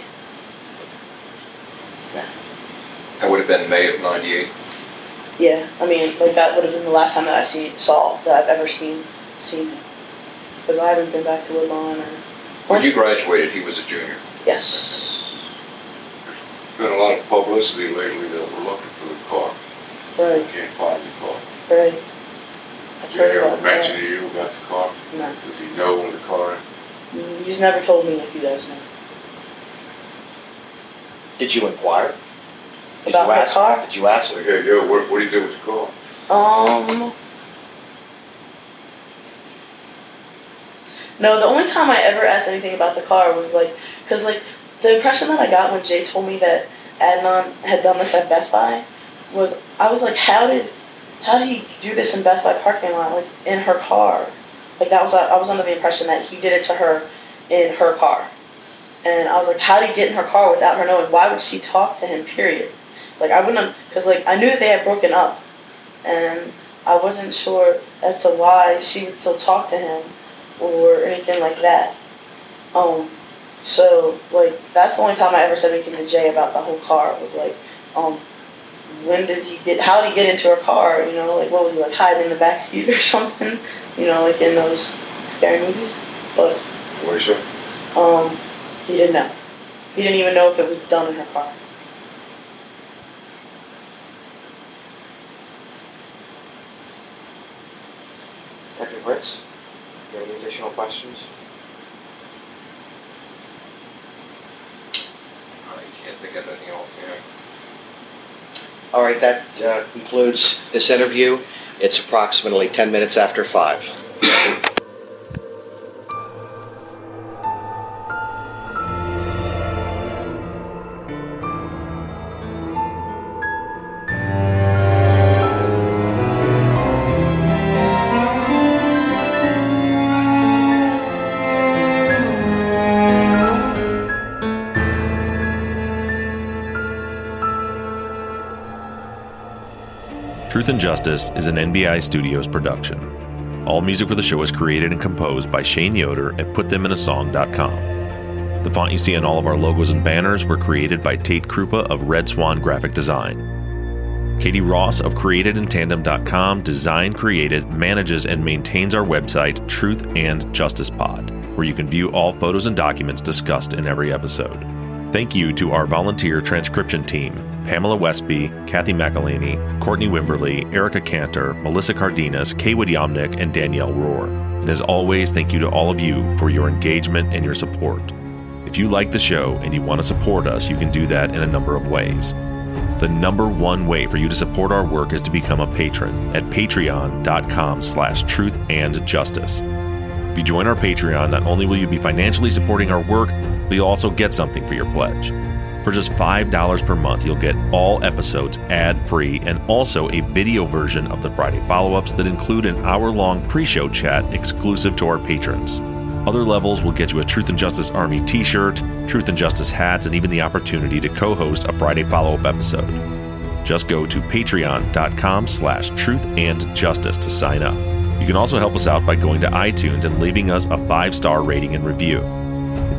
That would have been May of ninety-eight. Yeah, I mean, like that would have been the last time that I've seen saw that I've ever seen seen him. Because I haven't been back to Woodlawn or. When you graduated, he was a junior. Yes. Been a lot of publicity lately that we're looking for the car. Right. Can't find the car. Right. I've Did he heard ever about mention that. to you about the car? No. Does he know when the car is? Mm, He's never told me if he does know. Did you inquire? Did About you the ask? car? Did you ask? So, yeah, yo, what, what do you do with the car? Um. No, the only time I ever asked anything about the car was like, because like the impression that I got when Jay told me that Adnan had done this at Best Buy was I was like, how did how did he do this in Best Buy parking lot, like in her car? Like that was I was under the impression that he did it to her in her car, and I was like, how did he get in her car without her knowing? Why would she talk to him? Period. Like I wouldn't, because like I knew that they had broken up, and I wasn't sure as to why she would still talk to him or anything like that. Um, so like that's the only time I ever said anything to Jay about the whole car. Was like, um, when did he get? How did he get into her car? You know, like what was he like hiding in the back seat or something? You know, like in those scary movies. But What do you say? um, he didn't know. He didn't even know if it was done in her car. Detective Ritz, do you have any additional questions? I can't think of anything else, yeah. All right, that uh, concludes this interview. It's approximately ten minutes after five. Truth and Justice is an N B I Studios production. All music for the show is created and composed by Shane Yoder at put them in a song dot com. The font you see on all of our logos and banners were created by Tate Krupa of Red Swan Graphic Design. Katie Ross of created in tandem dot com designed, created, manages, and maintains our website, Truth and Justice Pod, where you can view all photos and documents discussed in every episode. Thank you to our volunteer transcription team, Pamela Westby, Kathy McElhaney, Courtney Wimberly, Erica Cantor, Melissa Cardenas, Kaywood Yomnick, and Danielle Rohr. And as always, thank you to all of you for your engagement and your support. If you like the show and you want to support us, you can do that in a number of ways. The number one way for you to support our work is to become a patron at patreon dot com slash truth and justice. If you join our Patreon, not only will you be financially supporting our work, but you'll also get something for your pledge. For just five dollars per month, you'll get all episodes ad-free and also a video version of the Friday follow-ups that include an hour-long pre-show chat exclusive to our patrons. Other levels will get you a Truth and Justice Army t-shirt, Truth and Justice hats, and even the opportunity to co-host a Friday follow-up episode. Just go to patreon dot com slash truth and justice to sign up. You can also help us out by going to iTunes and leaving us a five-star rating and review. It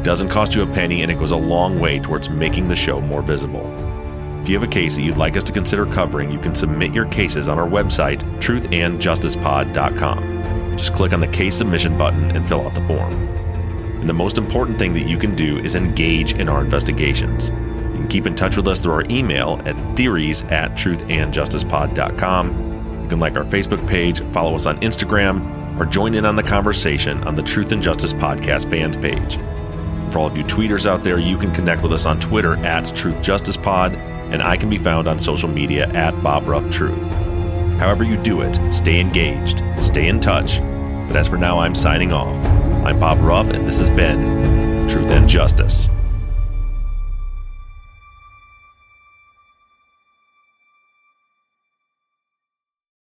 doesn't cost you a penny, and it goes a long way towards making the show more visible. If you have a case that you'd like us to consider covering, you can submit your cases on our website, truth and justice pod dot com. Just click on the case submission button and fill out the form. And the most important thing that you can do is engage in our investigations. You can keep in touch with us through our email at theories at truth and justice pod dot com. You can like our Facebook page, follow us on Instagram, or join in on the conversation on the Truth and Justice Podcast fans page. For all of you tweeters out there, you can connect with us on Twitter at Truth Justice Pod, and I can be found on social media at Bob Ruff Truth. However you do it, stay engaged, stay in touch. But as for now, I'm signing off. I'm Bob Ruff, and this has been Truth and Justice.